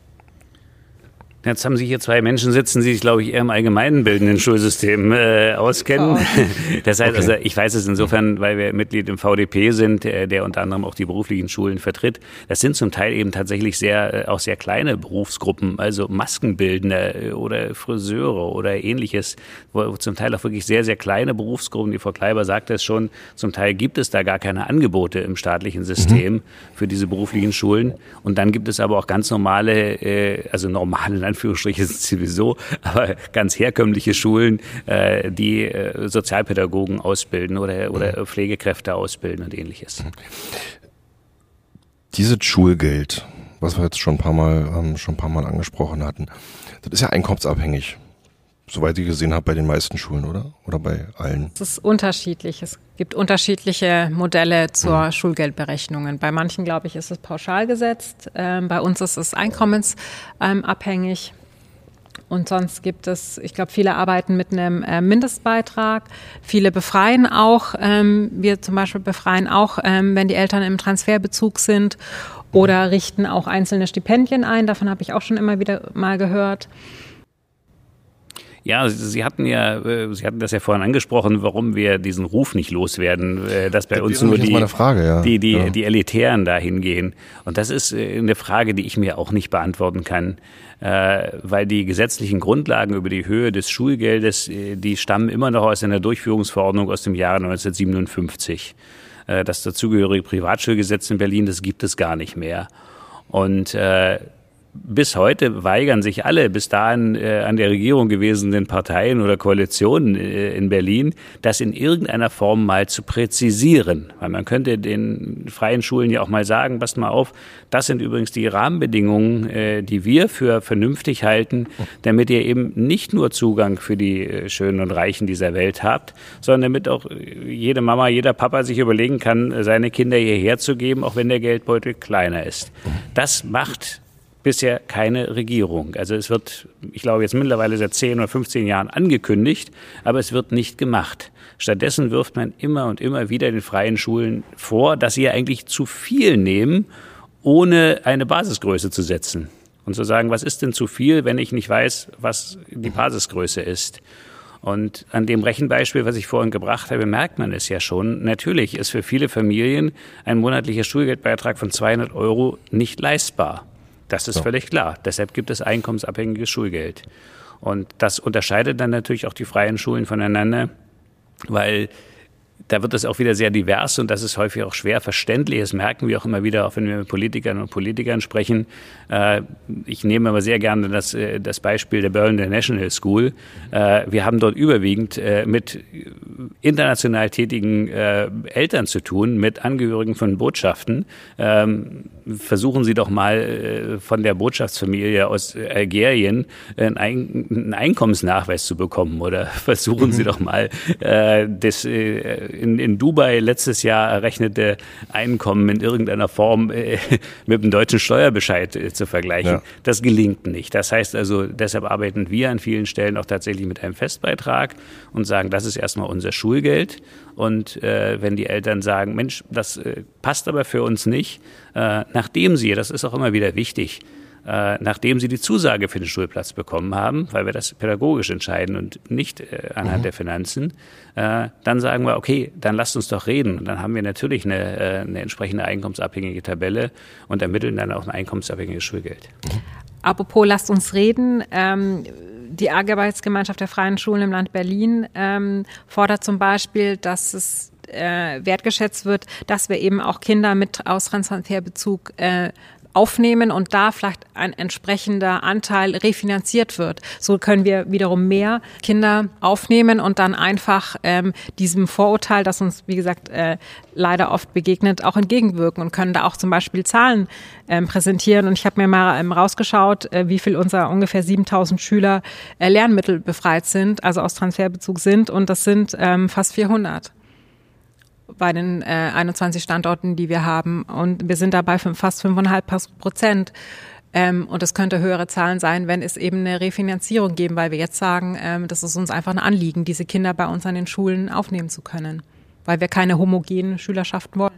Jetzt haben Sie hier zwei Menschen sitzen, die sich, glaube ich, eher im allgemeinbildenden Schulsystem äh, auskennen. Oh. Das heißt, okay. also ich weiß es insofern, weil wir Mitglied im V D P sind, der, der unter anderem auch die beruflichen Schulen vertritt. Das sind zum Teil eben tatsächlich sehr auch sehr kleine Berufsgruppen, also Maskenbildner oder Friseure oder ähnliches, wo zum Teil auch wirklich sehr, sehr kleine Berufsgruppen. Die Frau Kleiber sagte es schon, zum Teil gibt es da gar keine Angebote im staatlichen System mhm. für diese beruflichen Schulen. Und dann gibt es aber auch ganz normale, äh, also normale Anführungsstriche sind sowieso, aber ganz herkömmliche Schulen, äh, die äh, Sozialpädagogen ausbilden oder, oder Pflegekräfte ausbilden und ähnliches. Dieses Schulgeld, was wir jetzt schon ein paar Mal, ähm, schon ein paar Mal angesprochen hatten, das ist ja einkommensabhängig. Soweit ich gesehen habe, bei den meisten Schulen, oder? Oder bei allen? Es ist unterschiedlich. Es gibt unterschiedliche Modelle zur mhm. Schulgeldberechnungen. Bei manchen, glaube ich, ist es pauschal gesetzt. Ähm, bei uns ist es einkommensabhängig. Und sonst gibt es, ich glaube, viele arbeiten mit einem äh, Mindestbeitrag. Viele befreien auch. Ähm, wir zum Beispiel befreien auch, ähm, wenn die Eltern im Transferbezug sind oder richten auch einzelne Stipendien ein. Davon habe ich auch schon immer wieder mal gehört. Ja, Sie hatten ja, Sie hatten das ja vorhin angesprochen, warum wir diesen Ruf nicht loswerden, dass bei das uns nur die, Frage, ja. die, die, ja. die Elitären da hingehen. Und das ist eine Frage, die ich mir auch nicht beantworten kann, weil die gesetzlichen Grundlagen über die Höhe des Schulgeldes, die stammen immer noch aus einer Durchführungsverordnung aus dem Jahre neunzehnhundertsiebenundfünfzig. Das dazugehörige Privatschulgesetz in Berlin, das gibt es gar nicht mehr. Und äh, bis heute weigern sich alle bis dahin äh, an der Regierung gewesenen Parteien oder Koalitionen äh, in Berlin, das in irgendeiner Form mal zu präzisieren. Weil man könnte den freien Schulen ja auch mal sagen, passt mal auf, das sind übrigens die Rahmenbedingungen, äh, die wir für vernünftig halten, damit ihr eben nicht nur Zugang für die äh, Schönen und Reichen dieser Welt habt, sondern damit auch jede Mama, jeder Papa sich überlegen kann, seine Kinder hierher zu geben, auch wenn der Geldbeutel kleiner ist. Das macht bisher keine Regierung. Also es wird, ich glaube, jetzt mittlerweile seit zehn oder fünfzehn Jahren angekündigt, aber es wird nicht gemacht. Stattdessen wirft man immer und immer wieder den freien Schulen vor, dass sie eigentlich zu viel nehmen, ohne eine Basisgröße zu setzen. Und zu sagen, was ist denn zu viel, wenn ich nicht weiß, was die Basisgröße ist? Und an dem Rechenbeispiel, was ich vorhin gebracht habe, merkt man es ja schon. Natürlich ist für viele Familien ein monatlicher Schulgeldbeitrag von zweihundert Euro nicht leistbar. Das ist so. Völlig klar. Deshalb gibt es einkommensabhängiges Schulgeld. Und das unterscheidet dann natürlich auch die freien Schulen voneinander, weil Da wird es auch wieder sehr divers und das ist häufig auch schwer verständlich. Das merken wir auch immer wieder, auch wenn wir mit Politikern und Politikern sprechen. Ich nehme aber sehr gerne das, das Beispiel der Berlin International School. Wir haben dort überwiegend mit international tätigen Eltern zu tun, mit Angehörigen von Botschaften. Versuchen Sie doch mal von der Botschaftsfamilie aus Algerien einen Einkommensnachweis zu bekommen oder versuchen mhm. Sie doch mal das In, in Dubai letztes Jahr errechnete Einkommen in irgendeiner Form äh, mit dem deutschen Steuerbescheid äh, zu vergleichen. Ja. Das gelingt nicht. Das heißt also, deshalb arbeiten wir an vielen Stellen auch tatsächlich mit einem Festbeitrag und sagen, das ist erstmal unser Schulgeld. Und äh, wenn die Eltern sagen, Mensch, das äh, passt aber für uns nicht, äh, nachdem sie, das ist auch immer wieder wichtig, Äh, nachdem sie die Zusage für den Schulplatz bekommen haben, weil wir das pädagogisch entscheiden und nicht äh, anhand mhm. der Finanzen, äh, dann sagen wir, okay, dann lasst uns doch reden. Und dann haben wir natürlich eine, äh, eine entsprechende einkommensabhängige Tabelle und ermitteln dann auch ein einkommensabhängiges Schulgeld. Mhm. Apropos, lasst uns reden. Ähm, die Arbeitsgemeinschaft der Freien Schulen im Land Berlin ähm, fordert zum Beispiel, dass es äh, wertgeschätzt wird, dass wir eben auch Kinder mit Auslandstransferbezug äh, aufnehmen und da vielleicht ein entsprechender Anteil refinanziert wird. So können wir wiederum mehr Kinder aufnehmen und dann einfach ähm, diesem Vorurteil, das uns, wie gesagt, äh, leider oft begegnet, auch entgegenwirken und können da auch zum Beispiel Zahlen ähm, präsentieren. Und ich habe mir mal ähm, rausgeschaut, äh, wie viel unserer ungefähr siebentausend Schüler äh, lernmittelbefreit sind, also aus Transferbezug sind, und das sind ähm, fast vierhundert. Bei den äh, einundzwanzig Standorten, die wir haben. Und wir sind dabei für fast fünfeinhalb Prozent. Ähm, und es könnte höhere Zahlen sein, wenn es eben eine Refinanzierung geben, weil wir jetzt sagen, ähm, das ist uns einfach ein Anliegen, diese Kinder bei uns an den Schulen aufnehmen zu können, weil wir keine homogenen Schülerschaften wollen.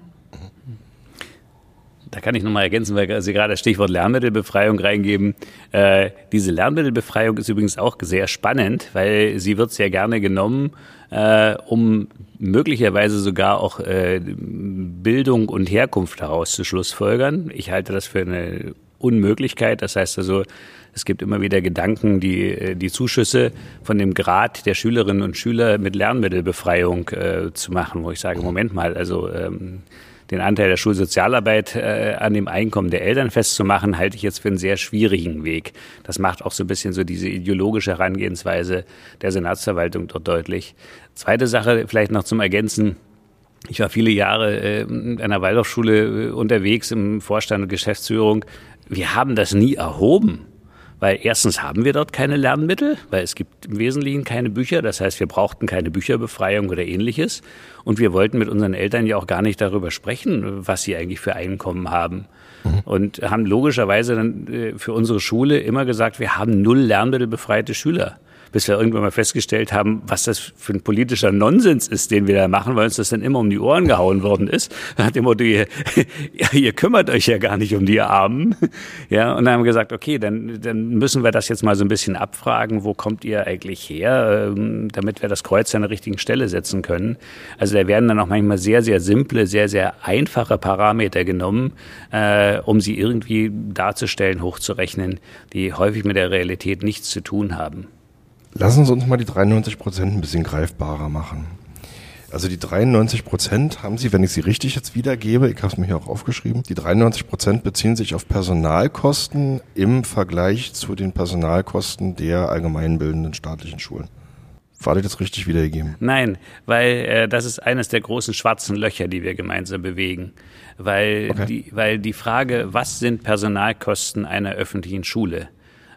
Da kann ich nochmal ergänzen, weil Sie gerade das Stichwort Lernmittelbefreiung reingeben. Äh, diese Lernmittelbefreiung ist übrigens auch sehr spannend, weil sie wird sehr gerne genommen, äh, um möglicherweise sogar auch äh, Bildung und Herkunft daraus zu schlussfolgern. Ich halte das für eine Unmöglichkeit. Das heißt also, es gibt immer wieder Gedanken, die, die Zuschüsse von dem Grad der Schülerinnen und Schüler mit Lernmittelbefreiung äh, zu machen, wo ich sage, Moment mal, also ähm, den Anteil der Schulsozialarbeit äh, an dem Einkommen der Eltern festzumachen, halte ich jetzt für einen sehr schwierigen Weg. Das macht auch so ein bisschen so diese ideologische Herangehensweise der Senatsverwaltung dort deutlich. Zweite Sache vielleicht noch zum Ergänzen. Ich war viele Jahre äh, in einer Waldorfschule äh, unterwegs im Vorstand und Geschäftsführung. Wir haben das nie erhoben. Weil erstens haben wir dort keine Lernmittel, weil es gibt im Wesentlichen keine Bücher. Das heißt, wir brauchten keine Bücherbefreiung oder Ähnliches. Und wir wollten mit unseren Eltern ja auch gar nicht darüber sprechen, was sie eigentlich für Einkommen haben. Mhm. Und haben logischerweise dann für unsere Schule immer gesagt, wir haben null lernmittelbefreite Schüler. Bis wir irgendwann mal festgestellt haben, was das für ein politischer Nonsens ist, den wir da machen, weil uns das dann immer um die Ohren gehauen worden ist. Nach dem Motto, ihr, ja, ihr kümmert euch ja gar nicht um die Armen. Ja, und dann haben wir gesagt, okay, dann, dann müssen wir das jetzt mal so ein bisschen abfragen, wo kommt ihr eigentlich her, damit wir das Kreuz an der richtigen Stelle setzen können. Also da werden dann auch manchmal sehr, sehr simple, sehr, sehr einfache Parameter genommen, äh, um sie irgendwie darzustellen, hochzurechnen, die häufig mit der Realität nichts zu tun haben. Lassen Sie uns mal die dreiundneunzig Prozent ein bisschen greifbarer machen. Also die dreiundneunzig Prozent haben Sie, wenn ich sie richtig jetzt wiedergebe, ich habe es mir hier auch aufgeschrieben, die dreiundneunzig Prozent beziehen sich auf Personalkosten im Vergleich zu den Personalkosten der allgemeinbildenden staatlichen Schulen. War das jetzt richtig wiedergegeben? Nein, weil äh, das ist eines der großen schwarzen Löcher, die wir gemeinsam bewegen. Weil, okay. die, weil die Frage, was sind Personalkosten einer öffentlichen Schule,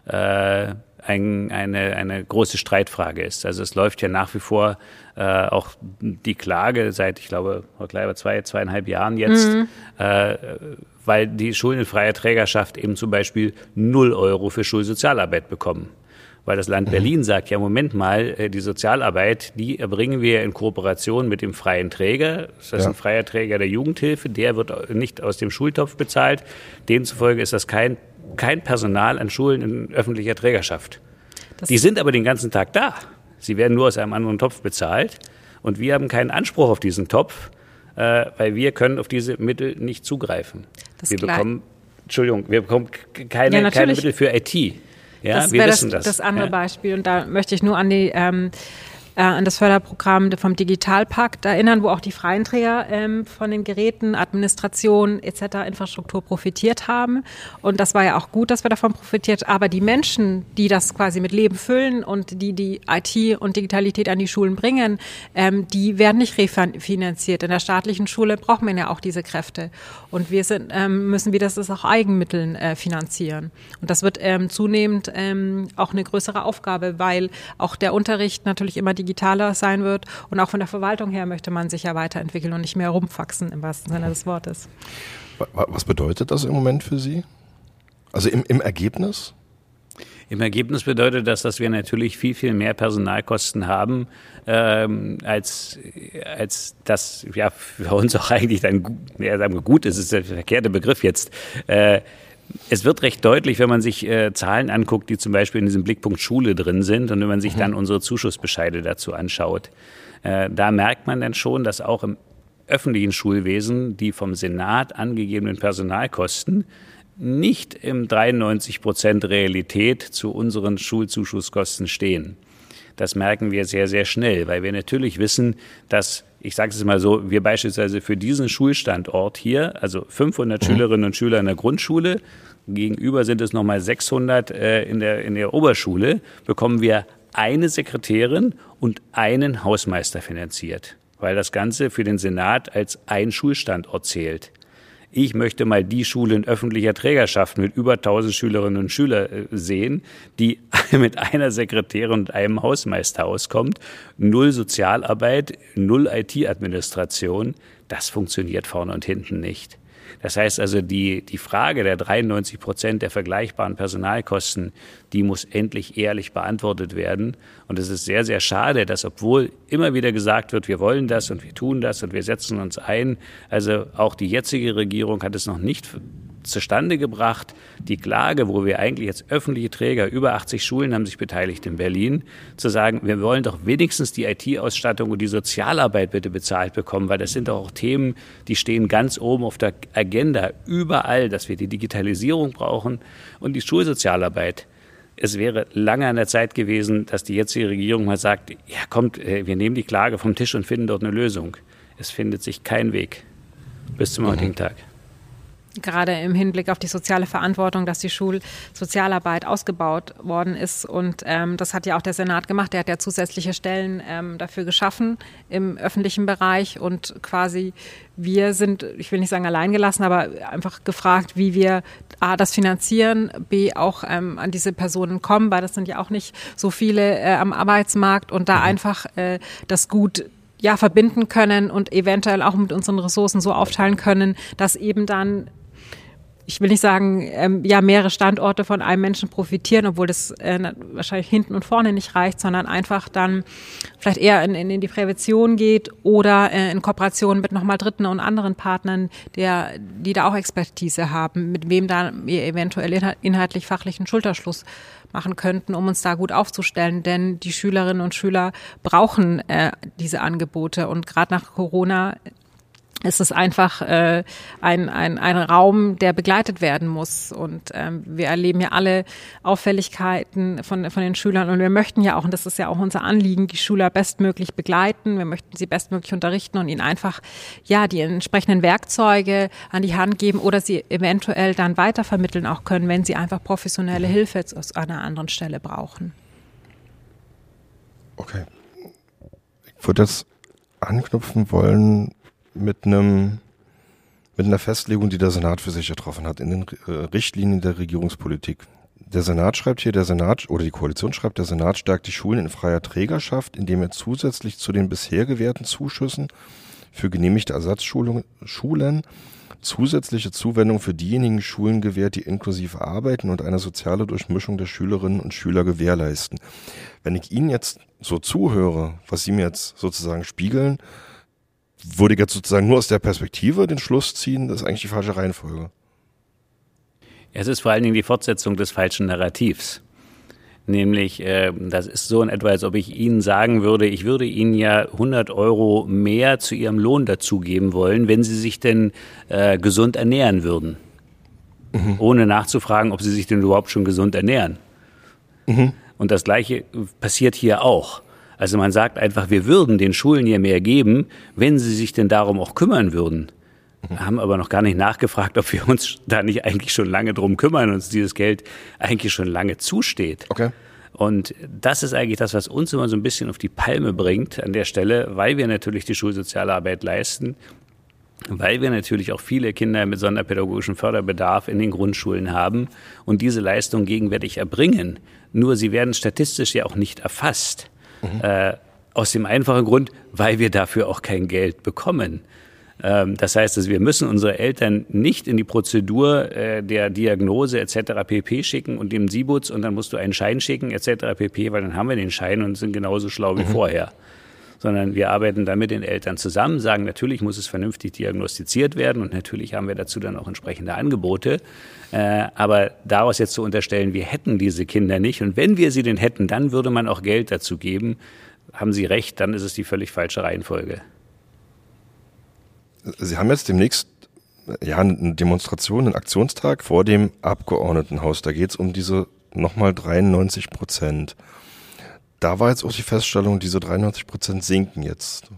äh, Ein, eine, eine große Streitfrage ist. Also es läuft ja nach wie vor äh, auch die Klage seit, ich glaube, zwei, zweieinhalb Jahren jetzt, mhm. äh, weil die Schulen in freier Trägerschaft eben zum Beispiel null Euro für Schulsozialarbeit bekommen. Weil das Land mhm. Berlin sagt, ja Moment mal, die Sozialarbeit, die erbringen wir in Kooperation mit dem freien Träger. Das ist ja. ein freier Träger der Jugendhilfe, der wird nicht aus dem Schultopf bezahlt. Demzufolge ist das kein kein Personal an Schulen in öffentlicher Trägerschaft. Das die sind aber den ganzen Tag da. Sie werden nur aus einem anderen Topf bezahlt. Und wir haben keinen Anspruch auf diesen Topf, äh, weil wir können auf diese Mittel nicht zugreifen. Das wir bekommen, Entschuldigung, wir bekommen keine, ja, keine Mittel für I T. Ja, das wir wäre wissen das, das. das andere ja. Beispiel. Und da möchte ich nur an die ähm, äh, an das Förderprogramm vom Digitalpakt erinnern, wo auch die freien Träger ähm, von den Geräten, Administration et cetera, Infrastruktur profitiert haben. Und das war ja auch gut, dass wir davon profitiert. Aber die Menschen, die das quasi mit Leben füllen und die die I T und Digitalität an die Schulen bringen, ähm, die werden nicht refinanziert. In der staatlichen Schule braucht man ja auch diese Kräfte. Und wir sind, ähm, müssen wir das auch Eigenmitteln äh, finanzieren. Und das wird ähm, zunehmend ähm, auch eine größere Aufgabe, weil auch der Unterricht natürlich immer digitaler sein wird. Und auch von der Verwaltung her möchte man sich ja weiterentwickeln und nicht mehr rumfaxen im wahrsten Sinne des Wortes. Was bedeutet das im Moment für Sie? Also im, im Ergebnis? Im Ergebnis bedeutet das, dass wir natürlich viel, viel mehr Personalkosten haben, ähm, als, als das ja für uns auch eigentlich dann ja, sagen wir gut ist, ist der verkehrte Begriff jetzt. Äh, es wird recht deutlich, wenn man sich äh, Zahlen anguckt, die zum Beispiel in diesem Blickpunkt Schule drin sind und wenn man sich mhm. dann unsere Zuschussbescheide dazu anschaut. Äh, da merkt man dann schon, dass auch im öffentlichen Schulwesen die vom Senat angegebenen Personalkosten nicht im dreiundneunzig Prozent Realität zu unseren Schulzuschusskosten stehen. Das merken wir sehr, sehr schnell, weil wir natürlich wissen, dass, ich sage es mal so, wir beispielsweise für diesen Schulstandort hier, also fünfhundert mhm. Schülerinnen und Schüler in der Grundschule, gegenüber sind es nochmal sechshundert äh, in der, in der Oberschule, bekommen wir eine Sekretärin und einen Hausmeister finanziert, weil das Ganze für den Senat als ein Schulstandort zählt. Ich möchte mal die Schule in öffentlicher Trägerschaft mit über tausend Schülerinnen und Schülern sehen, die mit einer Sekretärin und einem Hausmeister auskommt. Null Sozialarbeit, null I T-Administration. Das funktioniert vorne und hinten nicht. Das heißt also, die, die Frage der dreiundneunzig Prozent der vergleichbaren Personalkosten, die muss endlich ehrlich beantwortet werden. Und es ist sehr, sehr schade, dass obwohl immer wieder gesagt wird, wir wollen das und wir tun das und wir setzen uns ein, also auch die jetzige Regierung hat es noch nicht zustande gebracht, die Klage, wo wir eigentlich als öffentliche Träger, über achtzig Schulen haben sich beteiligt in Berlin, zu sagen, wir wollen doch wenigstens die I T-Ausstattung und die Sozialarbeit bitte bezahlt bekommen, weil das sind doch auch Themen, die stehen ganz oben auf der Agenda, überall, dass wir die Digitalisierung brauchen und die Schulsozialarbeit. Es wäre lange an der Zeit gewesen, dass die jetzige Regierung mal sagt, ja kommt, wir nehmen die Klage vom Tisch und finden dort eine Lösung. Es findet sich kein Weg bis zum heutigen Tag. Gerade im Hinblick auf die soziale Verantwortung, dass die Schulsozialarbeit ausgebaut worden ist. Und ähm, das hat ja auch der Senat gemacht. Der hat ja zusätzliche Stellen ähm, dafür geschaffen im öffentlichen Bereich. Und quasi wir sind, ich will nicht sagen alleingelassen, aber einfach gefragt, wie wir A, das finanzieren, B, auch ähm, an diese Personen kommen, weil das sind ja auch nicht so viele äh, am Arbeitsmarkt. Und da mhm. einfach äh, das gut ja verbinden können und eventuell auch mit unseren Ressourcen so aufteilen können, dass eben dann, ich will nicht sagen, ähm, ja mehrere Standorte von einem Menschen profitieren, obwohl das äh, wahrscheinlich hinten und vorne nicht reicht, sondern einfach dann vielleicht eher in, in die Prävention geht oder äh, in Kooperation mit nochmal Dritten und anderen Partnern, der, die da auch Expertise haben, mit wem da wir eventuell inhaltlich fachlichen Schulterschluss machen könnten, um uns da gut aufzustellen. Denn die Schülerinnen und Schüler brauchen äh, diese Angebote. Und gerade nach Corona ist es einfach äh, ein, ein, ein Raum, der begleitet werden muss. Und ähm, wir erleben ja alle Auffälligkeiten von, von den Schülern. Und wir möchten ja auch, und das ist ja auch unser Anliegen, die Schüler bestmöglich begleiten. Wir möchten sie bestmöglich unterrichten und ihnen einfach ja die entsprechenden Werkzeuge an die Hand geben oder sie eventuell dann weitervermitteln auch können, wenn sie einfach professionelle Hilfe aus einer anderen Stelle brauchen. Okay. Ich würde jetzt anknüpfen wollen mit einem mit einer Festlegung, die der Senat für sich getroffen hat in den äh, Richtlinien der Regierungspolitik. Der Senat schreibt hier, der Senat oder die Koalition schreibt, der Senat stärkt die Schulen in freier Trägerschaft, indem er zusätzlich zu den bisher gewährten Zuschüssen für genehmigte Ersatzschulen Schulen zusätzliche Zuwendung für diejenigen Schulen gewährt, die inklusiv arbeiten und eine soziale Durchmischung der Schülerinnen und Schüler gewährleisten. Wenn ich Ihnen jetzt so zuhöre, was Sie mir jetzt sozusagen spiegeln, würde ich jetzt sozusagen nur aus der Perspektive den Schluss ziehen, das ist eigentlich die falsche Reihenfolge. Es ist vor allen Dingen die Fortsetzung des falschen Narrativs. Nämlich, äh, das ist so in etwa, als ob ich Ihnen sagen würde, ich würde Ihnen ja hundert Euro mehr zu Ihrem Lohn dazugeben wollen, wenn Sie sich denn äh, gesund ernähren würden. Mhm. Ohne nachzufragen, ob Sie sich denn überhaupt schon gesund ernähren. Mhm. Und das Gleiche passiert hier auch. Also man sagt einfach, wir würden den Schulen hier mehr geben, wenn sie sich denn darum auch kümmern würden. Wir haben aber noch gar nicht nachgefragt, ob wir uns da nicht eigentlich schon lange drum kümmern, uns dieses Geld eigentlich schon lange zusteht. Okay. Und das ist eigentlich das, was uns immer so ein bisschen auf die Palme bringt an der Stelle, weil wir natürlich die Schulsozialarbeit leisten, weil wir natürlich auch viele Kinder mit sonderpädagogischem Förderbedarf in den Grundschulen haben und diese Leistung gegenwärtig erbringen. Nur sie werden statistisch ja auch nicht erfasst. Mhm. Äh, aus dem einfachen Grund, weil wir dafür auch kein Geld bekommen. Ähm, das heißt, also wir müssen unsere Eltern nicht in die Prozedur äh, der Diagnose et cetera pp. Schicken und dem SIBUZ und dann musst du einen Schein schicken et cetera pp., weil dann haben wir den Schein und sind genauso schlau wie mhm. vorher. Sondern wir arbeiten dann mit den Eltern zusammen, sagen, natürlich muss es vernünftig diagnostiziert werden und natürlich haben wir dazu dann auch entsprechende Angebote. Äh, aber daraus jetzt zu unterstellen, wir hätten diese Kinder nicht und wenn wir sie denn hätten, dann würde man auch Geld dazu geben, haben Sie recht, dann ist es die völlig falsche Reihenfolge. Sie haben jetzt demnächst ja, eine Demonstration, einen Aktionstag vor dem Abgeordnetenhaus. Da geht es um diese nochmal dreiundneunzig Prozent. Da war jetzt auch die Feststellung, diese dreiundneunzig Prozent sinken jetzt.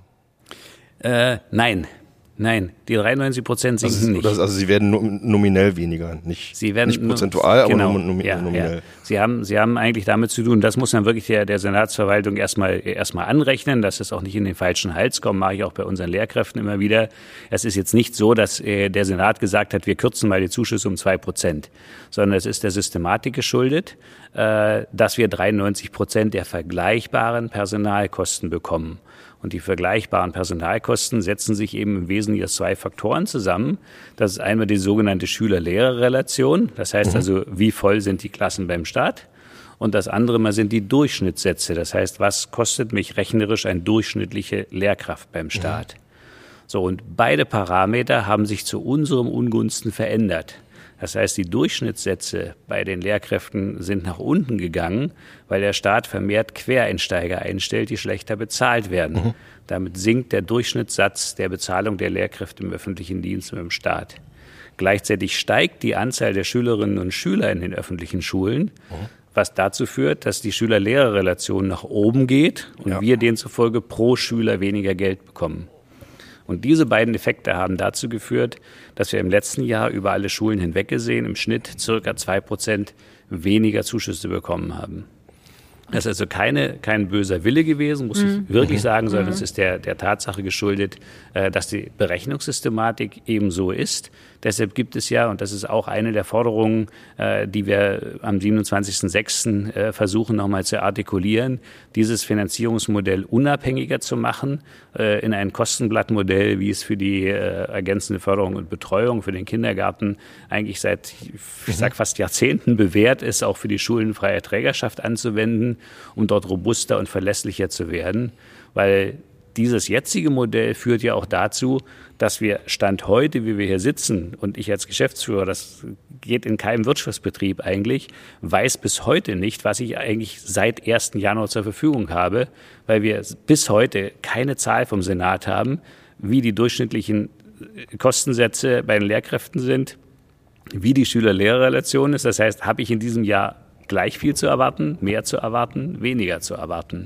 Äh, nein, nein, die dreiundneunzig Prozent sinken also, nicht. Also sie werden nominell weniger, nicht, sie werden nicht prozentual, genau, aber nominell. Ja, ja. Sie haben, sie haben eigentlich damit zu tun, das muss man wirklich der, der Senatsverwaltung erstmal, erstmal anrechnen, dass es auch nicht in den falschen Hals kommt, mache ich auch bei unseren Lehrkräften immer wieder. Es ist jetzt nicht so, dass äh, der Senat gesagt hat, wir kürzen mal die Zuschüsse um zwei Prozent, sondern es ist der Systematik geschuldet, äh, dass wir dreiundneunzig Prozent der vergleichbaren Personalkosten bekommen. Und die vergleichbaren Personalkosten setzen sich eben im Wesentlichen aus zwei Faktoren zusammen. Das ist einmal die sogenannte Schüler-Lehrer-Relation. Das heißt also, wie voll sind die Klassen beim Staat? Und das andere mal sind die Durchschnittssätze. Das heißt, was kostet mich rechnerisch eine durchschnittliche Lehrkraft beim Staat? Mhm. So, und beide Parameter haben sich zu unserem Ungunsten verändert. Das heißt, die Durchschnittssätze bei den Lehrkräften sind nach unten gegangen, weil der Staat vermehrt Quereinsteiger einstellt, die schlechter bezahlt werden. Mhm. Damit sinkt der Durchschnittssatz der Bezahlung der Lehrkräfte im öffentlichen Dienst mit dem Staat. Gleichzeitig steigt die Anzahl der Schülerinnen und Schüler in den öffentlichen Schulen, mhm. was dazu führt, dass die Schüler-Lehrer-Relation nach oben geht und ja. wir demzufolge pro Schüler weniger Geld bekommen. Und diese beiden Effekte haben dazu geführt, dass wir im letzten Jahr über alle Schulen hinweg gesehen im Schnitt circa zwei Prozent weniger Zuschüsse bekommen haben. Das ist also keine, kein böser Wille gewesen, muss mhm. ich wirklich sagen, sondern mhm. es ist der, der Tatsache geschuldet, dass die Berechnungssystematik eben so ist. Deshalb gibt es ja, und das ist auch eine der Forderungen, die wir am siebenundzwanzigsten sechsten versuchen nochmal zu artikulieren, dieses Finanzierungsmodell unabhängiger zu machen, in ein Kostenblattmodell, wie es für die ergänzende Förderung und Betreuung für den Kindergarten eigentlich seit, ich sag fast Jahrzehnten bewährt ist, auch für die schulenfreie Trägerschaft anzuwenden, um dort robuster und verlässlicher zu werden, weil dieses jetzige Modell führt ja auch dazu, dass wir Stand heute, wie wir hier sitzen, und ich als Geschäftsführer, das geht in keinem Wirtschaftsbetrieb eigentlich, weiß bis heute nicht, was ich eigentlich seit ersten Januar zur Verfügung habe, weil wir bis heute keine Zahl vom Senat haben, wie die durchschnittlichen Kostensätze bei den Lehrkräften sind, wie die Schüler-Lehrer-Relation ist. Das heißt, habe ich in diesem Jahr gleich viel zu erwarten, mehr zu erwarten, weniger zu erwarten.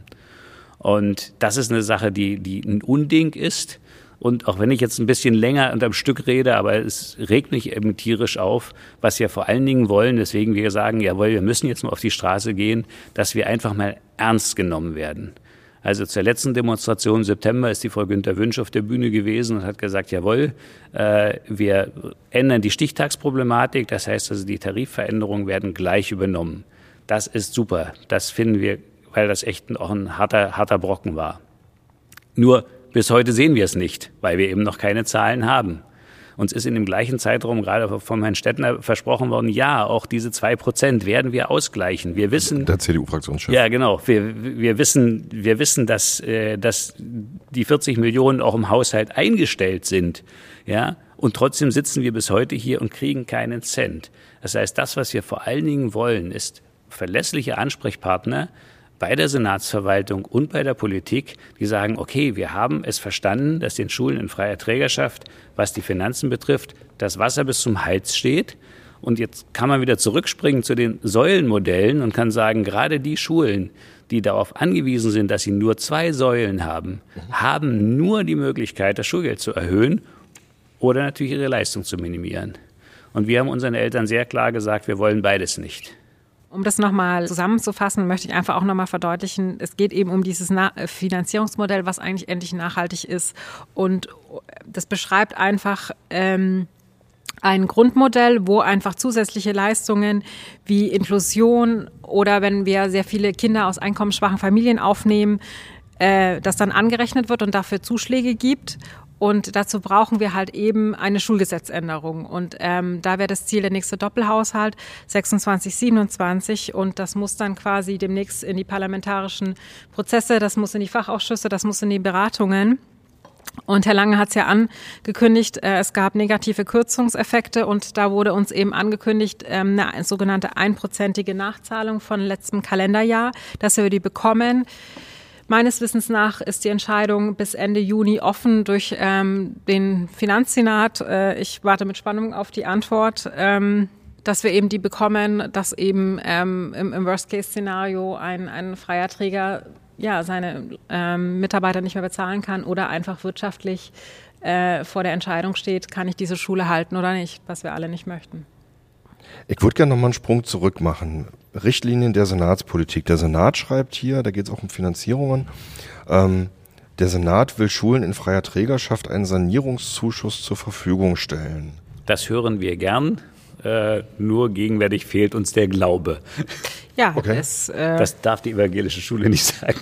Und das ist eine Sache, die, die ein Unding ist. Und auch wenn ich jetzt ein bisschen länger unterm Stück rede, aber es regt mich eben tierisch auf, was wir vor allen Dingen wollen, weswegen wir sagen, jawohl, wir müssen jetzt mal auf die Straße gehen, dass wir einfach mal ernst genommen werden. Also zur letzten Demonstration im September ist die Frau Günter Wünsch auf der Bühne gewesen und hat gesagt, jawohl, äh, wir ändern die Stichtagsproblematik, das heißt also, die Tarifveränderungen werden gleich übernommen. Das ist super, das finden wir, weil das echt auch ein harter, harter Brocken war. Nur bis heute sehen wir es nicht, weil wir eben noch keine Zahlen haben. Uns ist in dem gleichen Zeitraum gerade von Herrn Stettner versprochen worden, ja, auch diese zwei Prozent werden wir ausgleichen. Wir wissen, der C D U-Fraktionschef. Ja, genau. Wir, wir wissen, wir wissen, dass, äh, dass die vierzig Millionen auch im Haushalt eingestellt sind. Ja, und trotzdem sitzen wir bis heute hier und kriegen keinen Cent. Das heißt, das, was wir vor allen Dingen wollen, ist verlässliche Ansprechpartner bei der Senatsverwaltung und bei der Politik, die sagen, okay, wir haben es verstanden, dass den Schulen in freier Trägerschaft, was die Finanzen betrifft, das Wasser bis zum Hals steht. Und jetzt kann man wieder zurückspringen zu den Säulenmodellen und kann sagen, gerade die Schulen, die darauf angewiesen sind, dass sie nur zwei Säulen haben, haben nur die Möglichkeit, das Schulgeld zu erhöhen oder natürlich ihre Leistung zu minimieren. Und wir haben unseren Eltern sehr klar gesagt, wir wollen beides nicht. Um das nochmal zusammenzufassen, möchte ich einfach auch nochmal verdeutlichen, es geht eben um dieses Na- Finanzierungsmodell, was eigentlich endlich nachhaltig ist. Und das beschreibt einfach ähm, ein Grundmodell, wo einfach zusätzliche Leistungen wie Inklusion oder wenn wir sehr viele Kinder aus einkommensschwachen Familien aufnehmen, äh, das dann angerechnet wird und dafür Zuschläge gibt. Und dazu brauchen wir halt eben eine Schulgesetzänderung. Und ähm, da wäre das Ziel der nächste Doppelhaushalt sechsundzwanzig, siebenundzwanzig. Und das muss dann quasi demnächst in die parlamentarischen Prozesse, das muss in die Fachausschüsse, das muss in die Beratungen. Und Herr Lange hat es ja angekündigt, äh, es gab negative Kürzungseffekte und da wurde uns eben angekündigt, ähm, eine sogenannte einprozentige Nachzahlung von letztem Kalenderjahr, dass wir die bekommen. Meines Wissens nach ist die Entscheidung bis Ende Juni offen durch ähm, den Finanzsenat. Äh, ich warte mit Spannung auf die Antwort, ähm, dass wir eben die bekommen, dass eben ähm, im, im Worst-Case-Szenario ein, ein freier Träger ja, seine ähm, Mitarbeiter nicht mehr bezahlen kann oder einfach wirtschaftlich äh, vor der Entscheidung steht, kann ich diese Schule halten oder nicht, was wir alle nicht möchten. Ich würde gerne nochmal einen Sprung zurück machen. Richtlinien der Senatspolitik. Der Senat schreibt hier, da geht es auch um Finanzierungen, ähm, der Senat will Schulen in freier Trägerschaft einen Sanierungszuschuss zur Verfügung stellen. Das hören wir gern, äh, nur gegenwärtig fehlt uns der Glaube. Ja, okay. das, äh, das darf die evangelische Schule nicht sagen.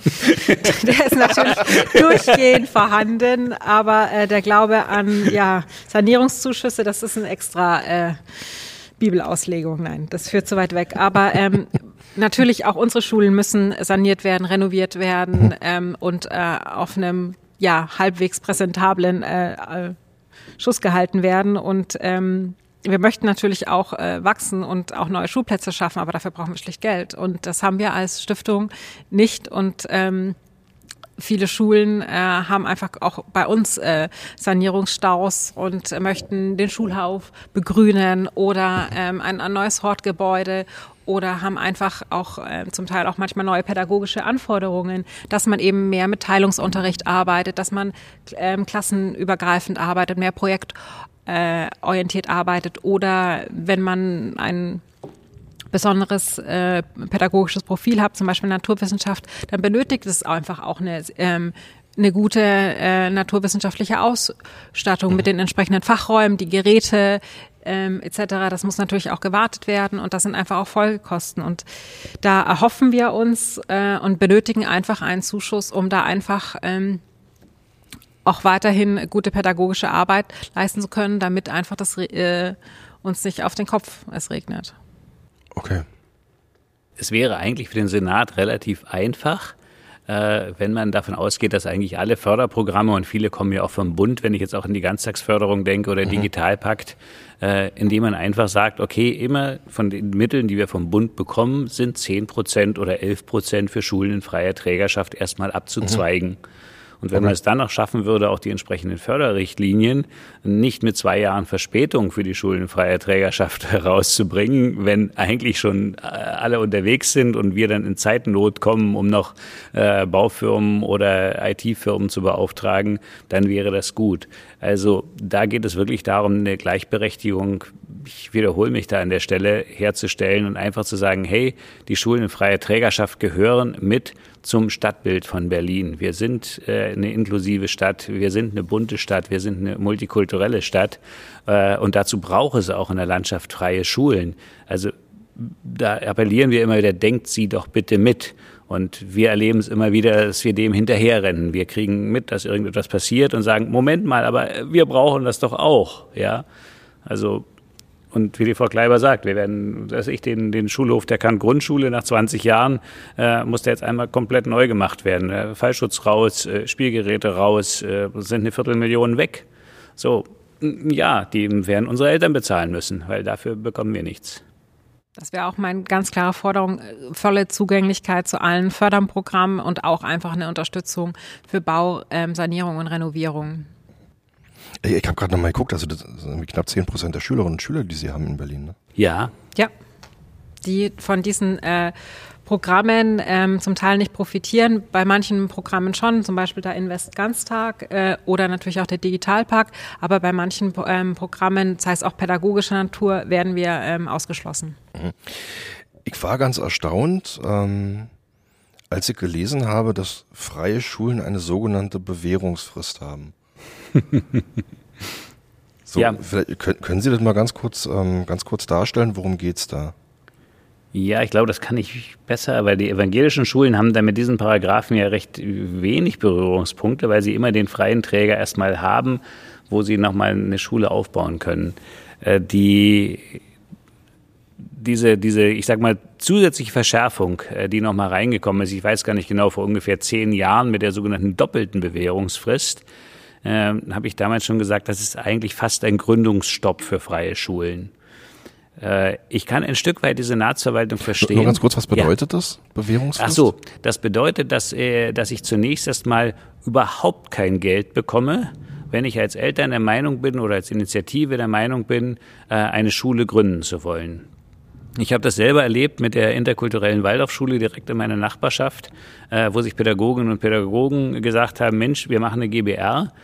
Der ist natürlich durchgehend vorhanden, aber äh, der Glaube an ja, Sanierungszuschüsse, das ist ein extra äh, Bibelauslegung. Nein, das führt zu weit weg. Aber ähm, natürlich auch unsere Schulen müssen saniert werden, renoviert werden ähm, und äh, auf einem ja, halbwegs präsentablen äh, äh, Schuss gehalten werden. Und ähm, wir möchten natürlich auch äh, wachsen und auch neue Schulplätze schaffen, aber dafür brauchen wir schlicht Geld. Und das haben wir als Stiftung nicht. Und ähm, viele Schulen äh, haben einfach auch bei uns äh, Sanierungsstaus und äh, möchten den Schulhof begrünen oder ähm, ein, ein neues Hortgebäude oder haben einfach auch äh, zum Teil auch manchmal neue pädagogische Anforderungen, dass man eben mehr mit Teilungsunterricht arbeitet, dass man ähm, klassenübergreifend arbeitet, mehr projektorientiert arbeitet oder wenn man ein besonderes äh, pädagogisches Profil hat, zum Beispiel Naturwissenschaft, dann benötigt es einfach auch eine, ähm, eine gute äh, naturwissenschaftliche Ausstattung mit den entsprechenden Fachräumen, die Geräte ähm, et cetera. Das muss natürlich auch gewartet werden und das sind einfach auch Folgekosten. Und da erhoffen wir uns äh, und benötigen einfach einen Zuschuss, um da einfach ähm, auch weiterhin gute pädagogische Arbeit leisten zu können, damit einfach das äh, uns nicht auf den Kopf es regnet. Okay. Es wäre eigentlich für den Senat relativ einfach, äh, wenn man davon ausgeht, dass eigentlich alle Förderprogramme, und viele kommen ja auch vom Bund, wenn ich jetzt auch an die Ganztagsförderung denke oder mhm. Digitalpakt, äh, indem man einfach sagt, okay, immer von den Mitteln, die wir vom Bund bekommen, sind zehn Prozent oder elf Prozent für Schulen in freier Trägerschaft erstmal abzuzweigen. Mhm. Und wenn man es dann noch schaffen würde, auch die entsprechenden Förderrichtlinien nicht mit zwei Jahren Verspätung für die Schulen in freier Trägerschaft herauszubringen, wenn eigentlich schon alle unterwegs sind und wir dann in Zeitnot kommen, um noch äh, Baufirmen oder I T-Firmen zu beauftragen, dann wäre das gut. Also da geht es wirklich darum, eine Gleichberechtigung, ich wiederhole mich da an der Stelle, herzustellen und einfach zu sagen, hey, die Schulen in freier Trägerschaft gehören mit zum Stadtbild von Berlin. Wir sind äh, eine inklusive Stadt, wir sind eine bunte Stadt, wir sind eine multikulturelle Stadt äh, und dazu braucht es auch in der Landschaft freie Schulen. Also da appellieren wir immer wieder, denkt sie doch bitte mit. Und wir erleben es immer wieder, dass wir dem hinterherrennen. Wir kriegen mit, dass irgendetwas passiert und sagen, Moment mal, aber wir brauchen das doch auch. Ja, also und wie die Frau Kleiber sagt, wir werden, dass ich den, den Schulhof der Kant-Grundschule nach zwanzig Jahren, äh, muss der jetzt einmal komplett neu gemacht werden. Äh, Fallschutz raus, äh, Spielgeräte raus, äh, sind eine Viertelmillion weg. So, ja, die werden unsere Eltern bezahlen müssen, weil dafür bekommen wir nichts. Das wäre auch meine ganz klare Forderung, volle Zugänglichkeit zu allen Förderprogrammen und auch einfach eine Unterstützung für Bau, ähm, Sanierung und Renovierung. Ich, ich habe gerade noch mal geguckt, also das sind knapp zehn Prozent der Schülerinnen und Schüler, die Sie haben in Berlin, ne? Ja. Ja, die von diesen äh, Programmen ähm, zum Teil nicht profitieren, bei manchen Programmen schon, zum Beispiel der Invest Ganztag äh, oder natürlich auch der Digitalpark, aber bei manchen ähm, Programmen, sei es auch pädagogischer Natur, werden wir ähm, ausgeschlossen. Ich war ganz erstaunt, ähm, als ich gelesen habe, dass freie Schulen eine sogenannte Bewährungsfrist haben. So, ja. vielleicht, können, können Sie das mal ganz kurz, ähm, ganz kurz darstellen, worum geht's da? Ja, ich glaube, das kann ich besser, weil die evangelischen Schulen haben da mit diesen Paragraphen ja recht wenig Berührungspunkte, weil sie immer den freien Träger erstmal haben, wo sie nochmal eine Schule aufbauen können. Äh, die, diese, diese, ich sag mal, zusätzliche Verschärfung, äh, die nochmal reingekommen ist, ich weiß gar nicht genau, vor ungefähr zehn Jahren mit der sogenannten doppelten Bewährungsfrist, äh, habe ich damals schon gesagt, das ist eigentlich fast ein Gründungsstopp für freie Schulen. Ich kann ein Stück weit die Senatsverwaltung verstehen. Nur ganz kurz, was bedeutet ja. das, Bewährungsfrist? Ach so, das bedeutet, dass, dass ich zunächst erstmal überhaupt kein Geld bekomme, wenn ich als Eltern der Meinung bin oder als Initiative der Meinung bin, eine Schule gründen zu wollen. Ich habe das selber erlebt mit der interkulturellen Waldorfschule direkt in meiner Nachbarschaft, wo sich Pädagoginnen und Pädagogen gesagt haben, Mensch, wir machen eine G B R,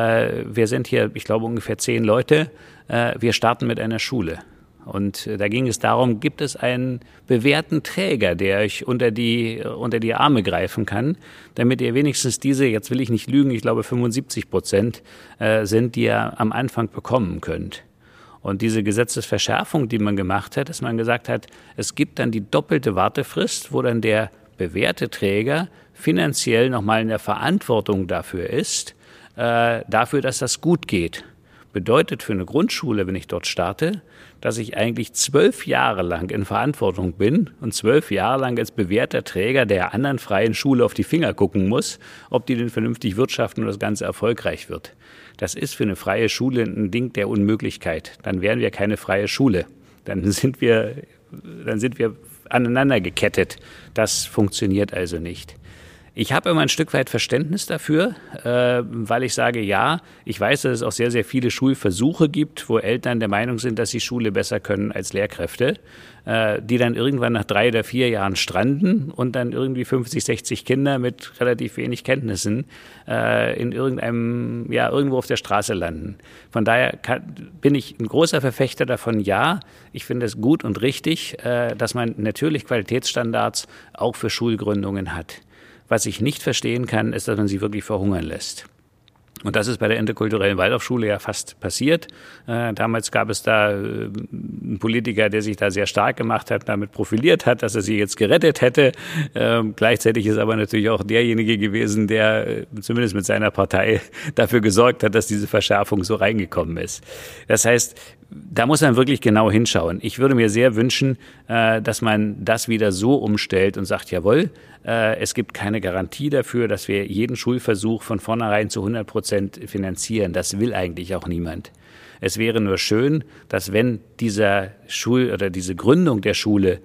wir sind hier, ich glaube, ungefähr zehn Leute, wir starten mit einer Schule. Und da ging es darum, gibt es einen bewährten Träger, der euch unter die, unter die Arme greifen kann, damit ihr wenigstens diese, jetzt will ich nicht lügen, ich glaube fünfundsiebzig Prozent äh, sind, die ihr am Anfang bekommen könnt. Und diese Gesetzesverschärfung, die man gemacht hat, dass man gesagt hat, es gibt dann die doppelte Wartefrist, wo dann der bewährte Träger finanziell nochmal in der Verantwortung dafür ist, äh, dafür, dass das gut geht. Bedeutet für eine Grundschule, wenn ich dort starte, dass ich eigentlich zwölf Jahre lang in Verantwortung bin und zwölf Jahre lang als bewährter Träger der anderen freien Schule auf die Finger gucken muss, ob die denn vernünftig wirtschaften und das Ganze erfolgreich wird. Das ist für eine freie Schule ein Ding der Unmöglichkeit. Dann wären wir keine freie Schule. Dann sind wir, dann sind wir aneinander gekettet. Das funktioniert also nicht. Ich habe immer ein Stück weit Verständnis dafür, äh, weil ich sage, ja, ich weiß, dass es auch sehr, sehr viele Schulversuche gibt, wo Eltern der Meinung sind, dass sie Schule besser können als Lehrkräfte, äh, die dann irgendwann nach drei oder vier Jahren stranden und dann irgendwie fünfzig, sechzig Kinder mit relativ wenig Kenntnissen äh, in irgendeinem, ja, irgendwo auf der Straße landen. Von daher kann, bin ich ein großer Verfechter davon, ja, ich finde es gut und richtig, äh, dass man natürlich Qualitätsstandards auch für Schulgründungen hat. Was ich nicht verstehen kann, ist, dass man sie wirklich verhungern lässt. Und das ist bei der interkulturellen Waldorfschule ja fast passiert. Äh, damals gab es da äh, einen Politiker, der sich da sehr stark gemacht hat, damit profiliert hat, dass er sie jetzt gerettet hätte. Äh, gleichzeitig ist aber natürlich auch derjenige gewesen, der äh, zumindest mit seiner Partei dafür gesorgt hat, dass diese Verschärfung so reingekommen ist. Das heißt, da muss man wirklich genau hinschauen. Ich würde mir sehr wünschen, äh, dass man das wieder so umstellt und sagt, jawohl, äh, es gibt keine Garantie dafür, dass wir jeden Schulversuch von vornherein zu hundert Prozent finanzieren. Das will eigentlich auch niemand. Es wäre nur schön, dass wenn dieser Schul- oder diese Gründung der Schule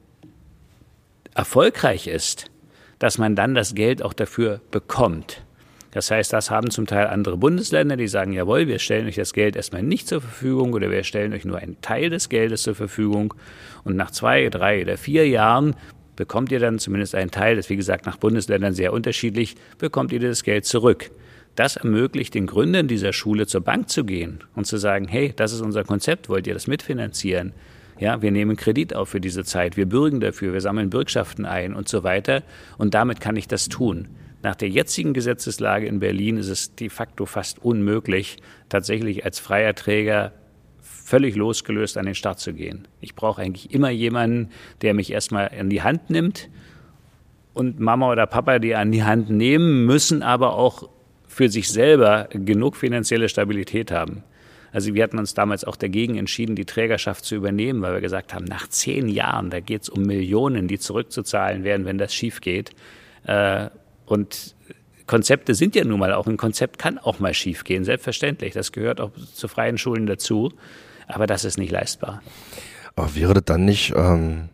erfolgreich ist, dass man dann das Geld auch dafür bekommt. Das heißt, das haben zum Teil andere Bundesländer, die sagen, jawohl, wir stellen euch das Geld erstmal nicht zur Verfügung oder wir stellen euch nur einen Teil des Geldes zur Verfügung und nach zwei, drei oder vier Jahren bekommt ihr dann zumindest einen Teil, das ist wie gesagt nach Bundesländern sehr unterschiedlich, bekommt ihr das Geld zurück. Das ermöglicht den Gründern dieser Schule zur Bank zu gehen und zu sagen, hey, das ist unser Konzept, wollt ihr das mitfinanzieren? Ja, wir nehmen Kredit auf für diese Zeit, wir bürgen dafür, wir sammeln Bürgschaften ein und so weiter und damit kann ich das tun. Nach der jetzigen Gesetzeslage in Berlin ist es de facto fast unmöglich, tatsächlich als freier Träger völlig losgelöst an den Start zu gehen. Ich brauche eigentlich immer jemanden, der mich erstmal in die Hand nimmt und Mama oder Papa, die an die Hand nehmen, müssen aber auch für sich selber genug finanzielle Stabilität haben. Also wir hatten uns damals auch dagegen entschieden, die Trägerschaft zu übernehmen, weil wir gesagt haben, nach zehn Jahren, da geht es um Millionen, die zurückzuzahlen werden, wenn das schief geht. Äh, Und Konzepte sind ja nun mal auch, ein Konzept kann auch mal schief gehen, selbstverständlich. Das gehört auch zu freien Schulen dazu, aber das ist nicht leistbar. Aber wäre das dann nicht ähm,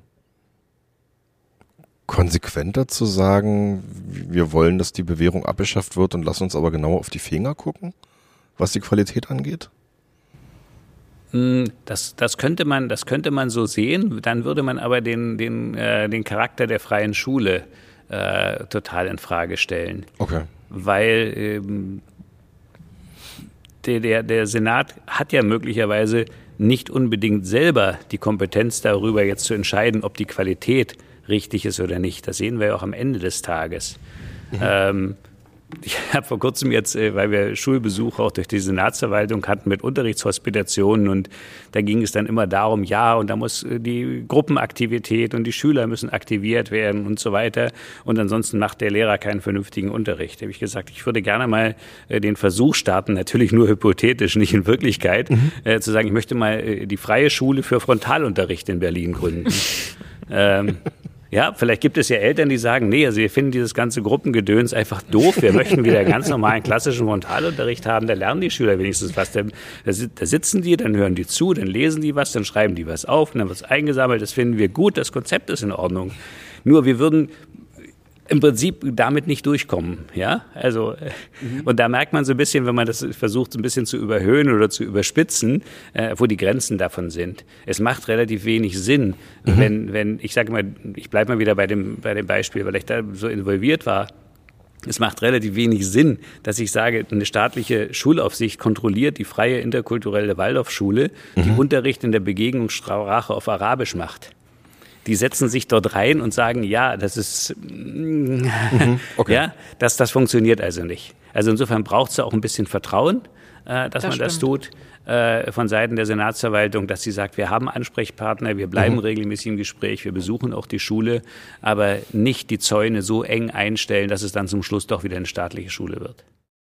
konsequenter zu sagen, wir wollen, dass die Bewährung abgeschafft wird und lassen uns aber genauer auf die Finger gucken, was die Qualität angeht? Das, das könnte man, das könnte man so sehen. Dann würde man aber den, den, äh, den Charakter der freien Schule äh, total in Frage stellen. Okay. Weil ähm, der, der, der Senat hat ja möglicherweise nicht unbedingt selber die Kompetenz darüber, jetzt zu entscheiden, ob die Qualität richtig ist oder nicht. Das sehen wir ja auch am Ende des Tages. Mhm. Ähm, Ich habe vor kurzem jetzt, weil wir Schulbesuche auch durch die Senatsverwaltung hatten mit Unterrichtshospitationen, und da ging es dann immer darum, ja, und da muss die Gruppenaktivität und die Schüler müssen aktiviert werden und so weiter, und ansonsten macht der Lehrer keinen vernünftigen Unterricht. Da habe ich gesagt, ich würde gerne mal den Versuch starten, natürlich nur hypothetisch, nicht in Wirklichkeit, mhm. äh, zu sagen, ich möchte mal die freie Schule für Frontalunterricht in Berlin gründen. ähm, Ja, vielleicht gibt es ja Eltern, die sagen, nee, also wir finden dieses ganze Gruppengedöns einfach doof. Wir möchten wieder ganz normalen klassischen Frontalunterricht haben. Da lernen die Schüler wenigstens was. Da, da sitzen die, dann hören die zu, dann lesen die was, dann schreiben die was auf und dann wird es eingesammelt. Das finden wir gut, das Konzept ist in Ordnung. Nur wir würden im Prinzip damit nicht durchkommen, ja, also mhm. und da merkt man so ein bisschen, wenn man das versucht, so ein bisschen zu überhöhen oder zu überspitzen, äh, wo die Grenzen davon sind. Es macht relativ wenig Sinn, mhm. wenn, wenn, ich sage mal, ich bleibe mal wieder bei dem, bei dem Beispiel, weil ich da so involviert war. Es macht relativ wenig Sinn, dass ich sage, eine staatliche Schulaufsicht kontrolliert die freie interkulturelle Waldorfschule, mhm. die Unterricht in der Begegnungssprache auf Arabisch macht. Die setzen sich dort rein und sagen, ja, das ist, mhm, okay. ja, das, das funktioniert also nicht. Also insofern braucht es auch ein bisschen Vertrauen, äh, dass das man stimmt. das tut, äh, von Seiten der Senatsverwaltung, dass sie sagt, wir haben Ansprechpartner, wir bleiben mhm. regelmäßig im Gespräch, wir besuchen auch die Schule, aber nicht die Zäune so eng einstellen, dass es dann zum Schluss doch wieder eine staatliche Schule wird.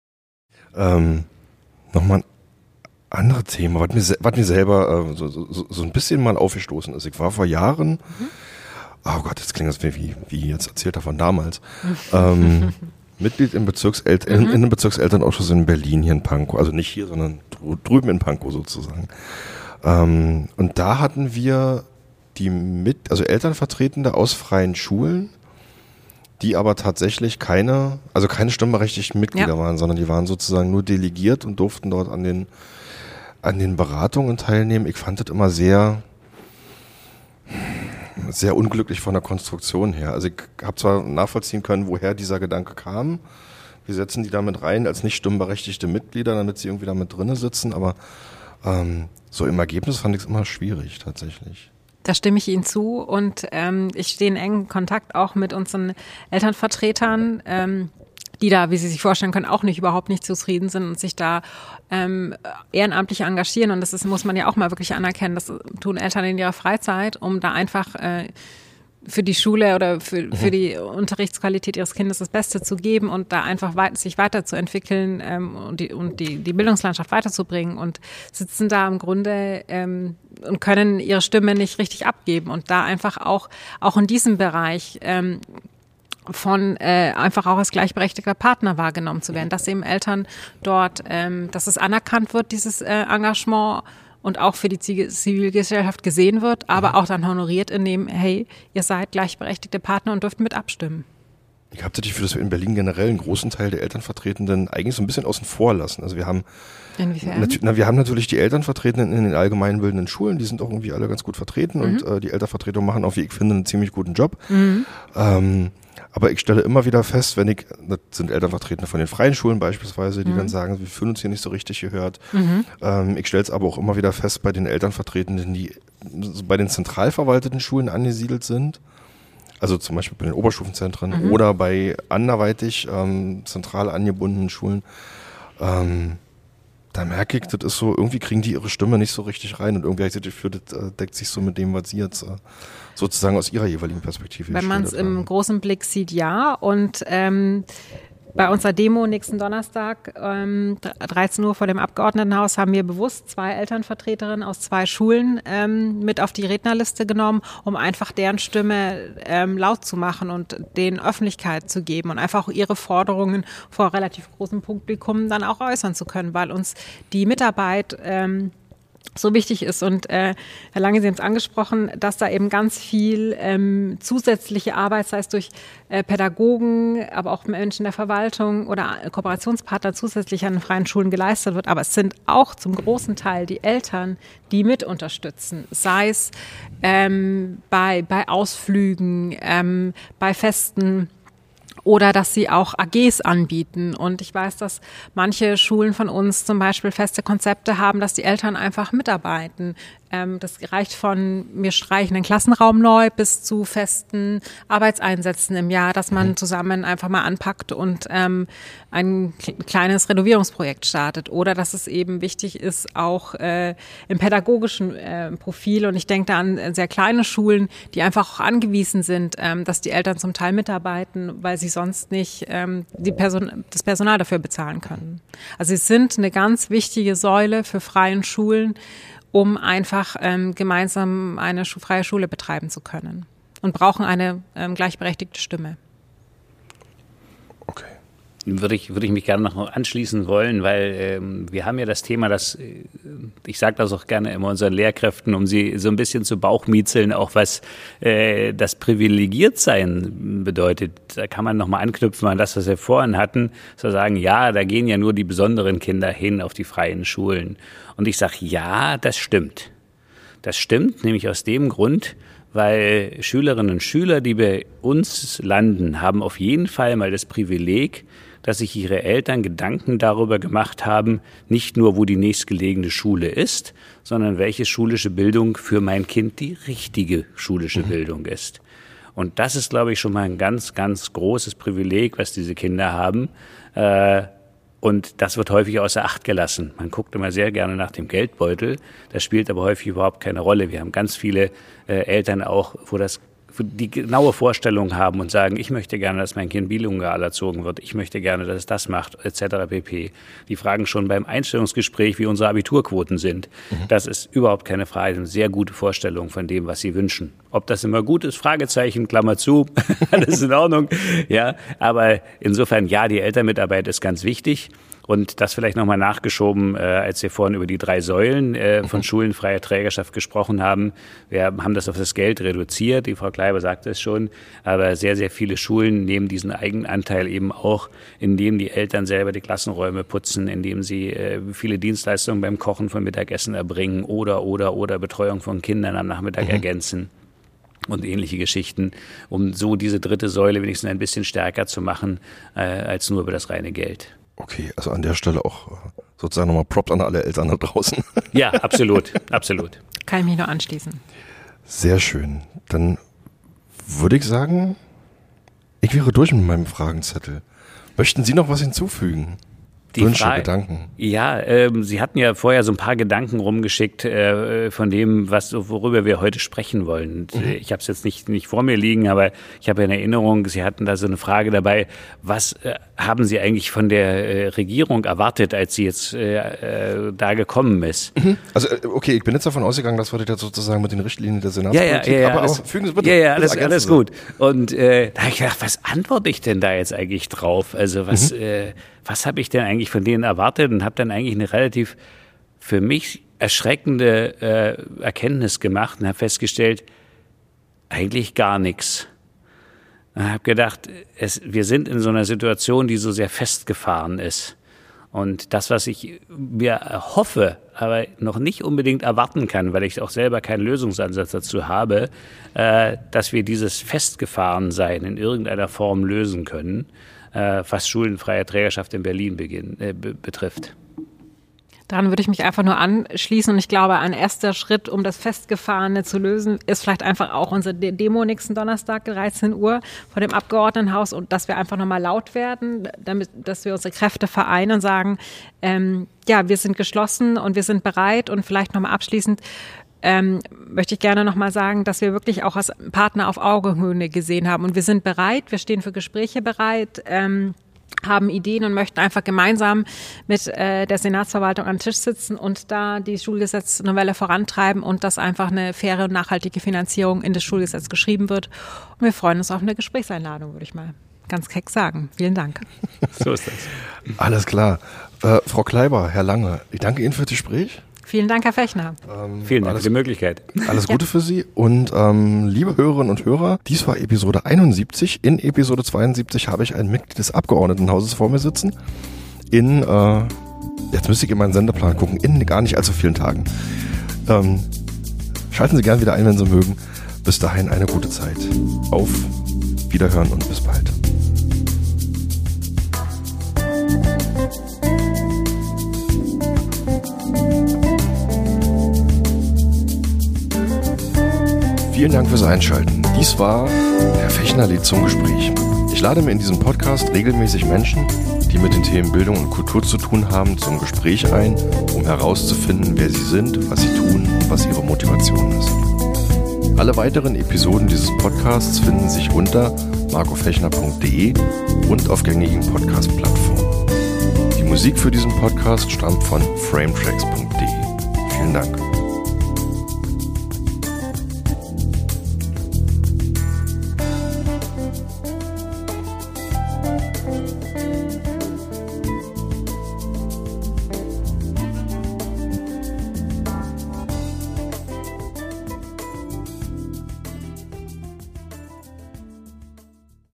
Ähm, nochmal ein andere Thema, was mir, was mir selber äh, so, so, so ein bisschen mal aufgestoßen ist. Ich war vor Jahren, mhm. oh Gott, jetzt klingt das wie, wie jetzt erzählt von damals, ähm, Mitglied im Bezirksel- mhm. in, in dem Bezirkselternausschuss in Berlin, hier in Pankow. Also nicht hier, sondern drüben in Pankow sozusagen. Ähm, und da hatten wir die mit, also Elternvertretende aus freien Schulen, die aber tatsächlich keine, also keine stimmberechtigten Mitglieder ja. waren, sondern die waren sozusagen nur delegiert und durften dort an den an den Beratungen teilnehmen. Ich fand das immer sehr, sehr unglücklich von der Konstruktion her. Also ich habe zwar nachvollziehen können, woher dieser Gedanke kam. Wir setzen die damit rein als nicht stimmberechtigte Mitglieder, damit sie irgendwie da mit drinne sitzen, aber ähm, so im Ergebnis fand ich es immer schwierig tatsächlich. Da stimme ich Ihnen zu, und ähm, ich stehe in engem Kontakt auch mit unseren Elternvertretern, ähm, die da, wie Sie sich vorstellen können, auch nicht überhaupt nicht zufrieden sind und sich da ähm, ehrenamtlich engagieren. Und das ist, muss man ja auch mal wirklich anerkennen. Das tun Eltern in ihrer Freizeit, um da einfach äh, für die Schule oder für, mhm. für die Unterrichtsqualität ihres Kindes das Beste zu geben und da einfach weit, sich weiterzuentwickeln ähm, und, die, und die, die Bildungslandschaft weiterzubringen, und sitzen da im Grunde ähm, und können ihre Stimme nicht richtig abgeben, und da einfach auch, auch in diesem Bereich ähm, von äh, einfach auch als gleichberechtigter Partner wahrgenommen zu werden, dass eben Eltern dort, ähm, dass es anerkannt wird, dieses äh, Engagement, und auch für die Zivilgesellschaft gesehen wird, aber mhm. auch dann honoriert in dem, hey, ihr seid gleichberechtigte Partner und dürft mit abstimmen. Ich habe tatsächlich für das in Berlin generell einen großen Teil der Elternvertretenden eigentlich so ein bisschen außen vor lassen. Also wir haben Inwiefern? Na, wir haben natürlich die Elternvertretenden in den allgemeinbildenden Schulen, die sind auch irgendwie alle ganz gut vertreten mhm. und äh, die Elternvertreter machen auch, wie ich finde, einen ziemlich guten Job. Mhm. Ähm, aber ich stelle immer wieder fest, wenn ich, das sind Elternvertretende von den freien Schulen beispielsweise, die mhm. dann sagen, wir fühlen uns hier nicht so richtig gehört. Mhm. Ähm, ich stelle es aber auch immer wieder fest bei den Elternvertretenden, die bei den zentral verwalteten Schulen angesiedelt sind. Also zum Beispiel bei den Oberstufenzentren mhm. oder bei anderweitig ähm, zentral angebundenen Schulen. Ähm, da merke ich, das ist so, irgendwie kriegen die ihre Stimme nicht so richtig rein, und irgendwie habe ich das Gefühl, das äh, deckt sich so mit dem, was sie jetzt äh, sozusagen aus ihrer jeweiligen Perspektive Wenn man es im großen Blick sieht, ja. Und ähm, bei unserer Demo nächsten Donnerstag, ähm, dreizehn Uhr vor dem Abgeordnetenhaus, haben wir bewusst zwei Elternvertreterinnen aus zwei Schulen ähm, mit auf die Rednerliste genommen, um einfach deren Stimme ähm, laut zu machen und denen Öffentlichkeit zu geben und einfach auch ihre Forderungen vor relativ großem Publikum dann auch äußern zu können, weil uns die Mitarbeit ähm, so wichtig ist. Und äh, Herr Lange, Sie haben es angesprochen, dass da eben ganz viel ähm, zusätzliche Arbeit, sei es durch äh, Pädagogen, aber auch Menschen der Verwaltung oder Kooperationspartner zusätzlich an den freien Schulen geleistet wird. Aber es sind auch zum großen Teil die Eltern, die mit unterstützen, sei es ähm, bei, bei Ausflügen, ähm, bei Festen, oder dass sie auch A Gs anbieten. Und ich weiß, dass manche Schulen von uns zum Beispiel feste Konzepte haben, dass die Eltern einfach mitarbeiten. Ähm, das reicht von, wir streichen den Klassenraum neu bis zu festen Arbeitseinsätzen im Jahr, dass man zusammen einfach mal anpackt und ähm, ein kleines Renovierungsprojekt startet. Oder dass es eben wichtig ist, auch äh, im pädagogischen äh, Profil. Und ich denke da an sehr kleine Schulen, die einfach auch angewiesen sind, ähm, dass die Eltern zum Teil mitarbeiten, weil sie sonst nicht ähm, die Person, das Personal dafür bezahlen können. Also sie sind eine ganz wichtige Säule für freien Schulen, um einfach ähm, gemeinsam eine schu- freie Schule betreiben zu können und brauchen eine ähm, gleichberechtigte Stimme. Okay. Würde ich, würde ich mich gerne noch anschließen wollen, weil ähm, wir haben ja das Thema, dass, äh, ich sage das auch gerne immer unseren Lehrkräften, um sie so ein bisschen zu Bauchmiezeln, auch was äh, das Privilegiertsein bedeutet. Da kann man nochmal anknüpfen an das, was wir vorhin hatten, zu sagen, ja, da gehen ja nur die besonderen Kinder hin auf die freien Schulen. Und ich sage, ja, das stimmt. Das stimmt, nämlich aus dem Grund, weil Schülerinnen und Schüler, die bei uns landen, haben auf jeden Fall mal das Privileg, dass sich ihre Eltern Gedanken darüber gemacht haben, nicht nur, wo die nächstgelegene Schule ist, sondern welche schulische Bildung für mein Kind die richtige schulische mhm. Bildung ist. Und das ist, glaube ich, schon mal ein ganz, ganz großes Privileg, was diese Kinder haben. Und das wird häufig außer Acht gelassen. Man guckt immer sehr gerne nach dem Geldbeutel. Das spielt aber häufig überhaupt keine Rolle. Wir haben ganz viele Eltern auch, wo das die genaue Vorstellung haben und sagen, ich möchte gerne, dass mein Kind bilingual erzogen wird, ich möchte gerne, dass es das macht, et cetera pp. Die fragen schon beim Einstellungsgespräch, wie unsere Abiturquoten sind. Mhm. Das ist überhaupt keine Frage, eine sehr gute Vorstellung von dem, was sie wünschen. Ob das immer gut ist, Fragezeichen, Klammer zu, alles in Ordnung. Ja, aber insofern, ja, die Elternmitarbeit ist ganz wichtig. Und das vielleicht nochmal nachgeschoben, äh, als wir vorhin über die drei Säulen äh, von schulenfreier Trägerschaft gesprochen haben. Wir haben das auf das Geld reduziert, die Frau Kleiber sagte es schon, aber sehr, sehr viele Schulen nehmen diesen Eigenanteil eben auch, indem die Eltern selber die Klassenräume putzen, indem sie äh, viele Dienstleistungen beim Kochen von Mittagessen erbringen oder, oder, oder Betreuung von Kindern am Nachmittag mhm. ergänzen. Und ähnliche Geschichten, um so diese dritte Säule wenigstens ein bisschen stärker zu machen, äh, als nur über das reine Geld. Okay, also an der Stelle auch sozusagen nochmal Props an alle Eltern da draußen. Ja, absolut, absolut. Kann ich mich nur anschließen. Sehr schön. Dann würde ich sagen, ich wäre durch mit meinem Fragenzettel. Möchten Sie noch was hinzufügen? Die Wünsche, Frage, Gedanken. Ja, ähm, Sie hatten ja vorher so ein paar Gedanken rumgeschickt äh, von dem, was worüber wir heute sprechen wollen. Und, mhm. äh, ich habe es jetzt nicht nicht vor mir liegen, aber ich habe in Erinnerung, Sie hatten da so eine Frage dabei. Was äh, haben Sie eigentlich von der äh, Regierung erwartet, als sie jetzt äh, äh, da gekommen ist? Mhm. Also okay, ich bin jetzt davon ausgegangen, dass wir das jetzt sozusagen mit den Richtlinien der Senatspolitik, ja, ja, ja, aber, alles, aber fügen Sie bitte. Ja, ja, alles, alles gut. Und äh, da habe ich gedacht, was antworte ich denn da jetzt eigentlich drauf? Also was, mhm. äh, was habe ich denn eigentlich von denen erwartet und habe dann eigentlich eine relativ für mich erschreckende äh, Erkenntnis gemacht und habe festgestellt, eigentlich gar nichts. Ich habe gedacht, es, wir sind in so einer Situation, die so sehr festgefahren ist. Und das, was ich mir hoffe, aber noch nicht unbedingt erwarten kann, weil ich auch selber keinen Lösungsansatz dazu habe, äh, dass wir dieses Festgefahrensein in irgendeiner Form lösen können, äh, was schulenfreie Trägerschaft in Berlin beginn, äh, be- betrifft. Daran würde ich mich einfach nur anschließen und ich glaube, ein erster Schritt, um das Festgefahrene zu lösen, ist vielleicht einfach auch unsere Demo nächsten Donnerstag, dreizehn Uhr, vor dem Abgeordnetenhaus und dass wir einfach nochmal laut werden, damit, dass wir unsere Kräfte vereinen und sagen, ähm, ja, wir sind geschlossen und wir sind bereit und vielleicht nochmal abschließend ähm, möchte ich gerne nochmal sagen, dass wir wirklich auch als Partner auf Augenhöhe gesehen haben und wir sind bereit, wir stehen für Gespräche bereit, ähm, haben Ideen und möchten einfach gemeinsam mit äh, der Senatsverwaltung am Tisch sitzen und da die Schulgesetznovelle vorantreiben und dass einfach eine faire und nachhaltige Finanzierung in das Schulgesetz geschrieben wird. Und wir freuen uns auf eine Gesprächseinladung, würde ich mal ganz keck sagen. Vielen Dank. So ist das. Alles klar. Äh, Frau Kleiber, Herr Lange, ich danke Ihnen für das Gespräch. Vielen Dank, Herr Fechner. Ähm, Vielen Dank alles, für die Möglichkeit. Alles Gute ja. für Sie. Und ähm, liebe Hörerinnen und Hörer, dies war Episode einundsiebzig. In Episode zweiundsiebzig habe ich ein Mitglied des Abgeordnetenhauses vor mir sitzen. In, äh, jetzt müsste ich in meinen Sendeplan gucken, in gar nicht allzu vielen Tagen. Ähm, schalten Sie gern wieder ein, wenn Sie mögen. Bis dahin eine gute Zeit. Auf Wiederhören und bis bald. Vielen Dank fürs Einschalten. Dies war der Fechner-Lied zum Gespräch. Ich lade mir in diesem Podcast regelmäßig Menschen, die mit den Themen Bildung und Kultur zu tun haben, zum Gespräch ein, um herauszufinden, wer sie sind, was sie tun und was ihre Motivation ist. Alle weiteren Episoden dieses Podcasts finden sich unter marco fechner punkt de und auf gängigen Podcast-Plattformen. Die Musik für diesen Podcast stammt von frametracks punkt de. Vielen Dank.